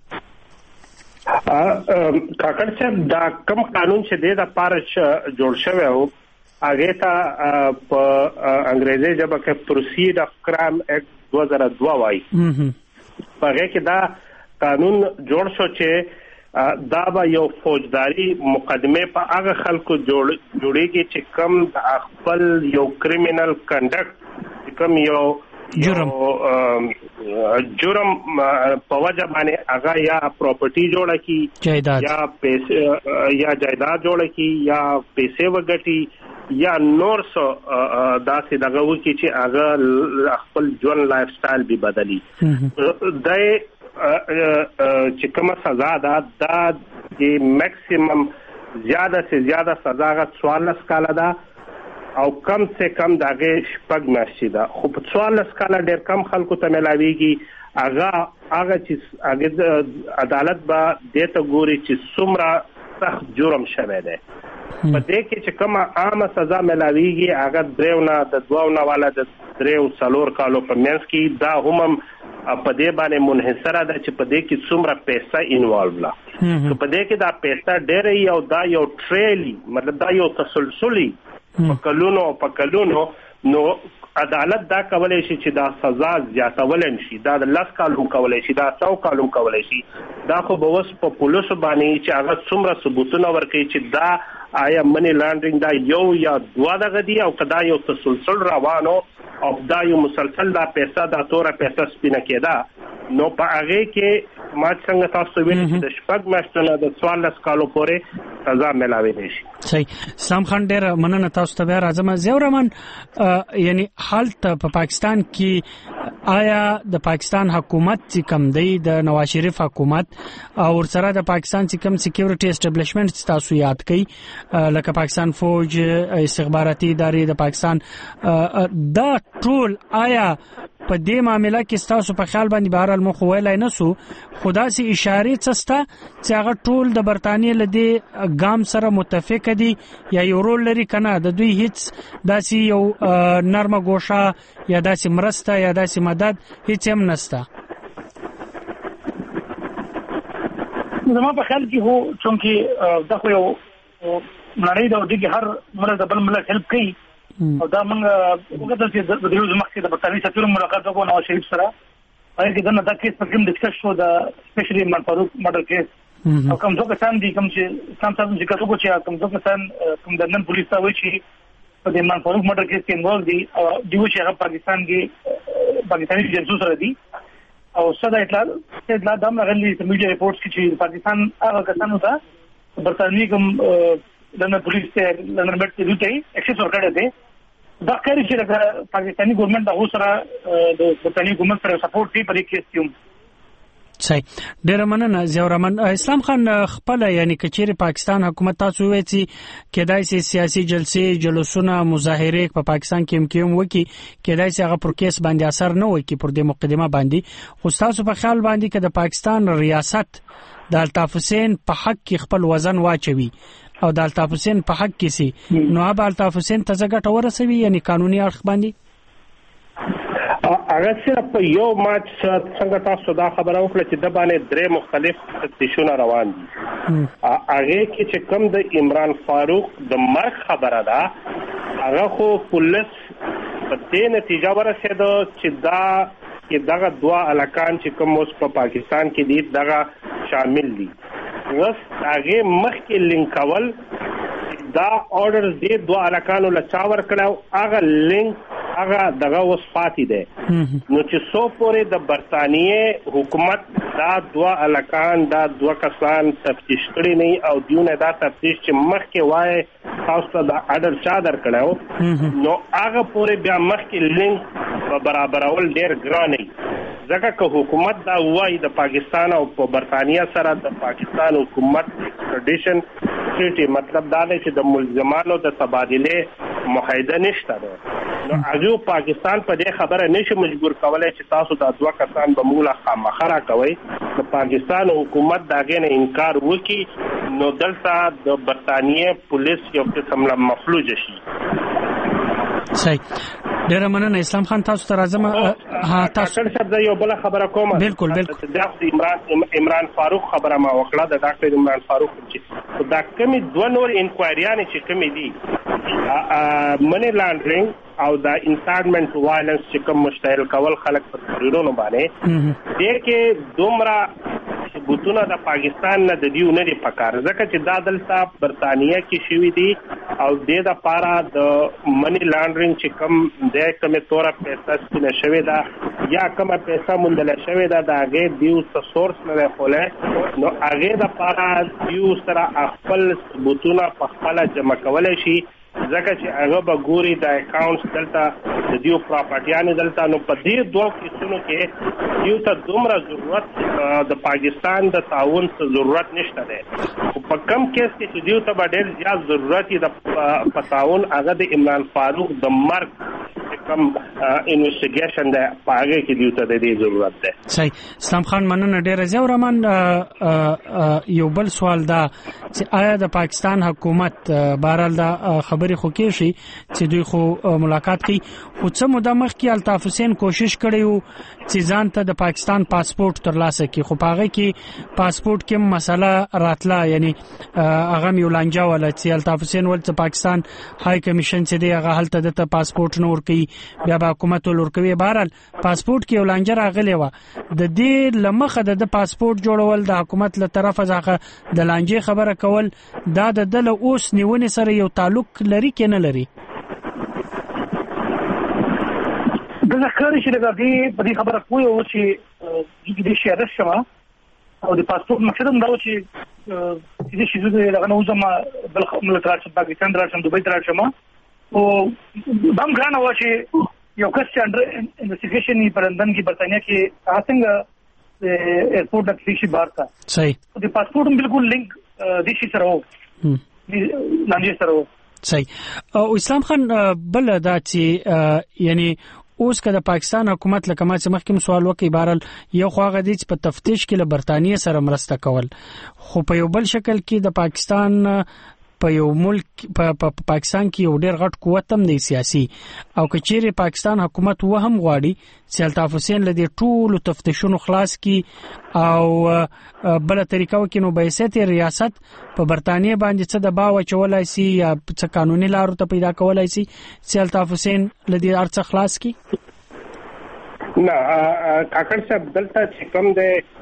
کاکړ صاحب دا کوم قانون چې د پارش جوړ شوی او هغه ته په انګریزي ژبه کې پروسید اف کرائم اکټ 2002 وایي. په هغه کې دا قانون جوړ شو چې دا به یو فوجداري مقدمه په هغه خلکو جوړیږي چې کوم د خپل یو کریمینل کنډکټ کوم یو جرم په وجه باندې هغه یا پراپرټي جوړه کی یا پیسې یا جایداد جوړه کی یا پیسې وګټي یا نور څه داسې دغه وکړي چې هغه خپل ژوند لایف سټایل به بدلی. د چې کومه سزا ده دا د میکسیمم زیاده سے زیاده سزا غا 14 کاله ده او کم سے کم دغه شپږ میاشتې ده. خو په 14 کاله ډېر کم خلکو ته ملاويږي. هغه چې هغه عدالت به دته ګوري چې څومره سخت جرم شوی دی. په دې کې چې کومه عامه سزا ملاويږي هغه دریونه د دوونه والا د 3-4 کالو په منځ کې دا هم په دې باندې منحصره ده چې په دې کې څومره پیسې انوالو لا. په دې کې دا پیسې ډېر یو دا یو ټریلی مطلب دا یو تسلسلي په کلونو نو عدالت دا کولای شي چې دا سزا زیاتول شي. دا د 10 کالو کولای شي دا 100 کالو کولای شي. دا خو به وس په پولیسو باندې چې هغه څومره ثبوتونه ورکړي چې دا آیا منی لانډرینګ دا یو یا دوه دغه دی او کدا یو تسلسل روانو او دا یو مسلسل دا پیسې دا توره پیسې سپینه کېده نو په هغه کې ما څنګه تاسو ویل چې د شپږ میاشتو نه د 14 کالو پورې سزا ملاوي شي. صحیح. اسلام خان ډېر مننه تاسو ته. بیا راځم زیور رحمان یعنی حالت په پاکستان کې آیا د پاکستان حکومت چې کم دی د نواز شریف حکومت او ورسره د پاکستان چې کم سکیورټي اسټابلیشمنت تاسو یاد کړئ لکه پاکستان فوج استخباراتي ادارې د پاکستان دا ټول آیا په دې معاملې کې تاسو په خیال باندې بهرال مخ ویلای نه سو خدا سي اشاره څستا چې هغه ټول د برتانیې لدی ګام سره متفق دي یا یو رول لري کنه د دوی هیڅ داسي یو نرمه ګوشه یا داسي مرسته یا داسي مدد هیڅ هم نسته. زما په خیال کې هو چې دا خو یو نړۍ د دې هر ملت بل ملت هیلپ کوي او دا موږ وګورئ چې د دې ورځې مخکې د برتانیې سفیر ملاقات وکړو نواز شریف سره هغه کې دا کیس په کوم ډیسکس شو د سپیشلی عمر فاروق مرډر کیس او کوم څه کسان دي کوم چې سم چې کتو چې کوم څه کسان کوم د نن پولیس ته وایي چې په دې عمر فاروق مرډر کیس کې انوالو دي او دیو چې هغه پاکستان کې پاکستاني جاسوس سره دي او صدا اطلاع دم غلي د میډیا ریپورتس کې چې پاکستان هغه کسانو ته برتانیې کوم د نن پولیس ته لندن مټ ته دوی اکسس ورکړی دی. دا کاری چې د پاکستاني ګورنمنت د سره د برتانیې ګورنمنت سره سپورټ کوي په دې کې ستوم. صحیح. ډېر مننه زیور رحمان. اسلام خان خپل یعنی کچېره پاکستان حکومت تاسو وایي چې کېدای شي سیاسي جلسې جلوسونه مظاهره په پاکستان کې هم وکي کېدای شي هغه پر کیس باندې اثر نه وکي پر دې مقدمه باندې خو تاسو په خیال باندې چې د پاکستان ریاست د الطاف حسین په حق کې خپل وزن واچوي او د الطاف حسین په حق کې سي نو هغه الطاف حسین ته څنګه ورسوي یعنی قانوني اړخ باندې هغه صرف په یو ماچ څنګه تاسو دا خبره وکړه چې د باندې درې مختلف تفتیشونه روان دي هغه کې چې کوم د عمران فاروق د مرګ خبره ده هغه خو پولیس په دې نتیجه ورسېده چې دغه دوه الکان چې کوم اوس په پاکستان کې دي دغه شامل دي اوس هغه مخکې لینکول دا آرډر دې دوه الکانو لچاور کړو هغه لینک هغه دغه اوس پاتې ده نو چې سو پورې د برتانیې حکومت دا دوه الکان دا دوه کسان تفتیش کړي نه او دیونه دا تفتیش چې مخکې وای تاسو ته دا آرډر چا درکړو نو هغه پورې بیا مخکې لینک برابرول ډیر ګران نه ځکه که حکومت دا وایي د پاکستان او په برتانیا سره د پاکستان حکومت ایکسټریډیشن ټریټي مطلب دا دی چې د ملزمانو د تبادله معاهده نشته ده، نو هغه پاکستان په دې خبره نشي مجبور کولای چې تاسو دا دوه کسان به موږ خامخا راکوي. د پاکستان حکومت داغه نه انکار وکړي نو دلته د برتانیې پولیس یو قسم لا مفلوج شي. صحیح. ډیره مننه اسلام خان، تاسو ته راځم. تاسو څه یو بل خبره کومه؟ بالکل د عمران فاروق خبره ما وکړه، د ډاکټر عمران فاروق چې دا کمی دوه نور انکوایریانې چې کمی دي منی لانډرینګ او دا انسایډمنت وایلنس چې کوم مشتعل کول خلک په تحریرونو باندې دې کې دومره ثبوتونه د پاکستان نه د دیو نه لري پکار، ځکه چې دا دلته برتانیه کې شوی دي او د لپاره د منی لانډرینګ چې کوم د کومه تور پیسې سپینه شوی دا یا کومه پیسې مونډل شوی دا هغه دیو څه سورس نه خوله، نو هغه د لپاره دیو سره خپل ثبوتونه په خپل جمع کولای شي، ځکه چې هغه به ګوري د اکاونټس دلته د دیو پراپرټیانې دلته، نو په دې دوه کیسونو کې دیو ته دومره ضرورت د پاکستان د تعاون څخه ضرورت نشته ده. په کم کیس کې چې دیو ته ډېر زیات ضرورت دی د تعاون، هغه د عمران فاروق د مرګ کم انویسټیګیشن ده په هغه کې دیو ته د دې ضرورت ده. صحیح. اسلام خان مننه ډېر زیات. رحمان یو بل سوال دا چې آیا د پاکستان حکومت بهرحال دا خبرې خو کې شي چې دوی خو ملاقات کوي، خو څه موده مخکې الطاف حسین کوشش کړی وو چې ځان ته د پاکستان پاسپورت ترلاسه کړي، خو په هغه کې پاسپورت کې مسله راتله، یعنی هغه یو لانجه ولا چې الطاف حسین ول چې پاکستان های کمیشن چې دی هغه هلته د پاسپورت نه ورکوي، بیا به حکومت ورکوي. بهرحال پاسپورت کې یو لانجه راغلی و، د دې لمخه د پاسپورت جوړول د حکومت له طرفه ځکه د لانجه خبره کول دا د دل اوس نیونې سره یو تعلق لري کې نه لري. د ځکه چې د دې خبره کوي او چې د شي ارشما او د پاسپورت مقصد هم دا و چې د شي د لغنه وزما بل ملت راځي پاکستان راځي دوبۍ راځي او دم غاڼه و چې یو کس چې انډر انویسټیګیشن په لندن کې برتانیا کې څنګه ایرپورټ د فیشي بار کا صحیح د پاسپورت بالکل لینک د شي سره وو لانجه سره وو. صحیح. او اسلام خان بل دا چې یعنی اوس که د پاکستان حکومت لکه ما چې مخکې سوال وکړي بهرحال یو خو هغه دی چې په تفتیش کې له برتانیې سره مرسته کول، خو په یو بل شکل کې د پاکستان په یو ملک په پاکستان کې یو ډېر غټ قوت هم دی سیاسي، او که چیرې پاکستان حکومت و هم غواړي چې الطاف حسین له دې ټولو تفتیشونو خلاص کی او بل طریقه وکړي، نو بیسیت ریاست په برتانیې باندې څه دباو چولای شي یا څه قانوني لارو ته پیدا کولای شي چې الطاف حسین له دې ارڅ خلاص کی. نه کاکړ صاحب دلته چې کوم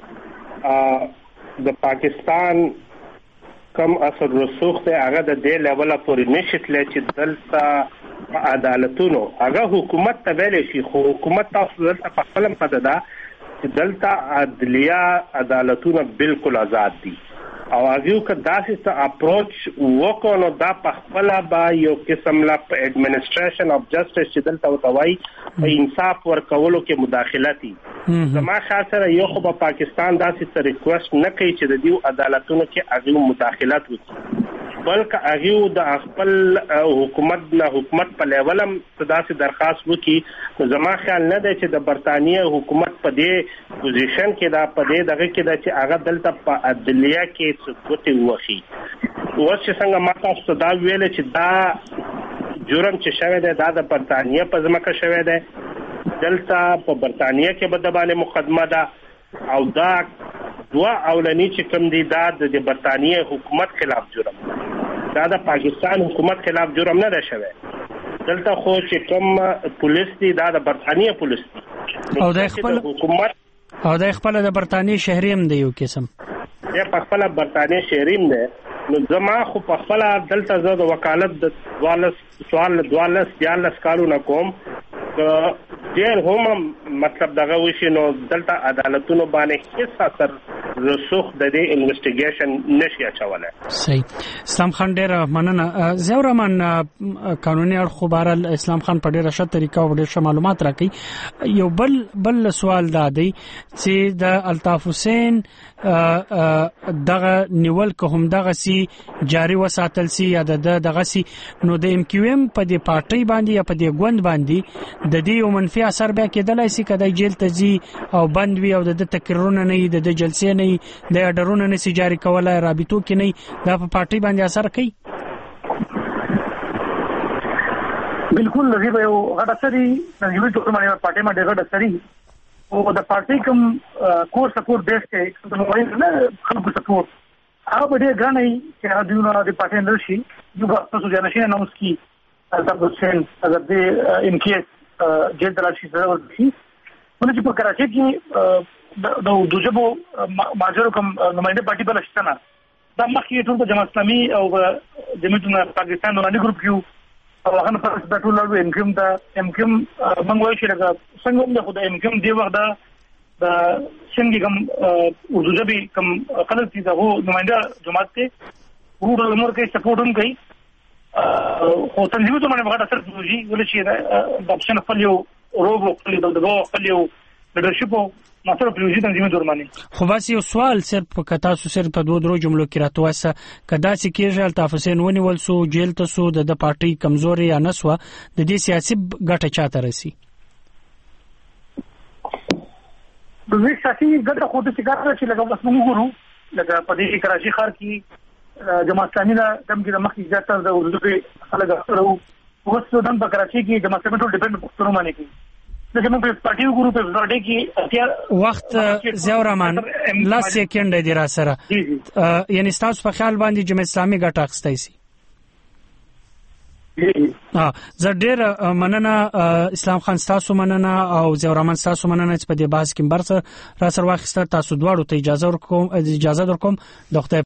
د پاکستان کم اثر رسوخ ته هغه د دې لیول پورې نشitله چې دلته عدالتونو هغه حکومت ته ویل شي، خو حکومت تاسو دلته په خپل پته ده چې دلته عدلیه عدالتونه بالکل آزاد دي او هغه که داسې څه اپروچ وکړو دا په خپل با یو قسم لا اډمنسټریشن اف جسټس چې دلته وتوي په انصاف ورکولو کې مداخلتي. زما خاص سره یو خو په پاکستان داسې څه ریکوست نه کوي چې د دې عدالتونو کې هغه مداخلت وکړي، بلکې هغه د خپل حکومت په لیول هم داسې درخواست وکړي. زما خیال نه دی چې د برتانیې حکومت په دې پوزیشن کې دا په دې دغه کې دا چې هغه دلته په عدلیه کې څه وخی. اوس چې څنګه ما تاسو دا ویل چې دا جرم چې شوی دی دا د برتانیې په ځمکه شوی دی، دلته په برتانیې کې به د باندې مقدمه ده او دا دوه اولنی چې کوم دي دا د برتانیې حکومت خلاف جرم، دا د پاکستان حکومت خلاف جرم نه ده شوی. دلته خو چې کوم پولیس دي دا د برتانیې پولیس دي او د خپل حکومت او د خپل د برتانیې شهري هم دی یو قسم یا په خپل برتانیې شهریم ده. نو زما خو په خپل دلته زه د وکالت د 12 کالونه کوم ډېر هم مطلب دغه وشي، نو دلته عدالتونو باندې هیڅ اثر رسوخ د دې انویسټیګیشن نشي اچولای. صحیح. اسلام خان ډېر مننه. ضیاء الرحمن قانوني اړخ خبر اسلام خان په ډېر ښه طریقه او ډېر ښه معلومات راکړي. یو بل سوال دا دی چې د الطاف حسین دغه نیول کوم دغه سي جاری وساتل سي یا دغه سي نو د ام کیو ام په دې پارټي باندې یا په دې ګوند باندې د دې یو منفي اثر بیا کېدلای سي کله جیل ته ځي او بند وي او د تقررونه نه د جلسې نه د اډرونه نه سي جاری کولای رابطو کې نه دا په پارټي باندې اثر کوي. بالکل لږه یو غټه سری د یو ټول باندې پارټي باندې غټه سری او د پارټي کوم کور سپورټ بیس کې د موبایل نه خلکو سپورټ هغه ډېر غنۍ چې هغه دیونه د پارټي نه شي یو تاسو ځان شي نو مسکی الطاف حسین اگر د ان کیس جیل تلاشي سره ورشي ونه چې په کراچي کې د دوجبو ماجرو کوم نمائنده پارټي بل شته نه د مخکې ټول جماعت اسلامي او جمعیت پاکستان نوراني ګروپ کیو او هغه په تاسو ټول له ام کیو دا ام کیو منغوي چې لکه څنګه د خدای ام کیو دی وخت دا د څنګه کوم دوجبي کوم خلک چې دا نمائنده جماعت ته ورو امور کې سپورټ هم کوي او تنظیمونه باندې هغه اثر کوي ولې چې د اپشن خپل یو روغ خپل دغه خپل یو لیدرشپ ماستر پروژې تنظیم درمانی. خو بس یو سوال صرف کتا سو صرف په دوه درو جملو کې راتوسه کدا چې کېږي الطاف حسین ونیول سو جیل ته سو د پارټي کمزوري یا نسوه د دې سیاسي ګټه چاته رسی. د دې سیاسي ګټه خو د څنګه چې لکه بس موږ ګورو لکه په دې کراچي ښار کې جماعت اسلامي دا کم کې د مخکې ځاتر د اردو کې خلک راو اوس د په کراچي کې جماعت اسلامي ټول ډیپند پښتون باندې کې دغه موږ په پارټي ګروپ په ورډه کې وخت ضیاء الرحمن لاس سکند دی را سره یعنی تاسو په خیال باندې جماعت اسلامي ګټه اخستای سي. زه ډېر مننه اسلام خان تاسو مننه او ضیاء الرحمن تاسو مننه چې په دې بحث کې برسه را سره واخیسته. تاسو دواړو ته اجازه ورکوم د خدای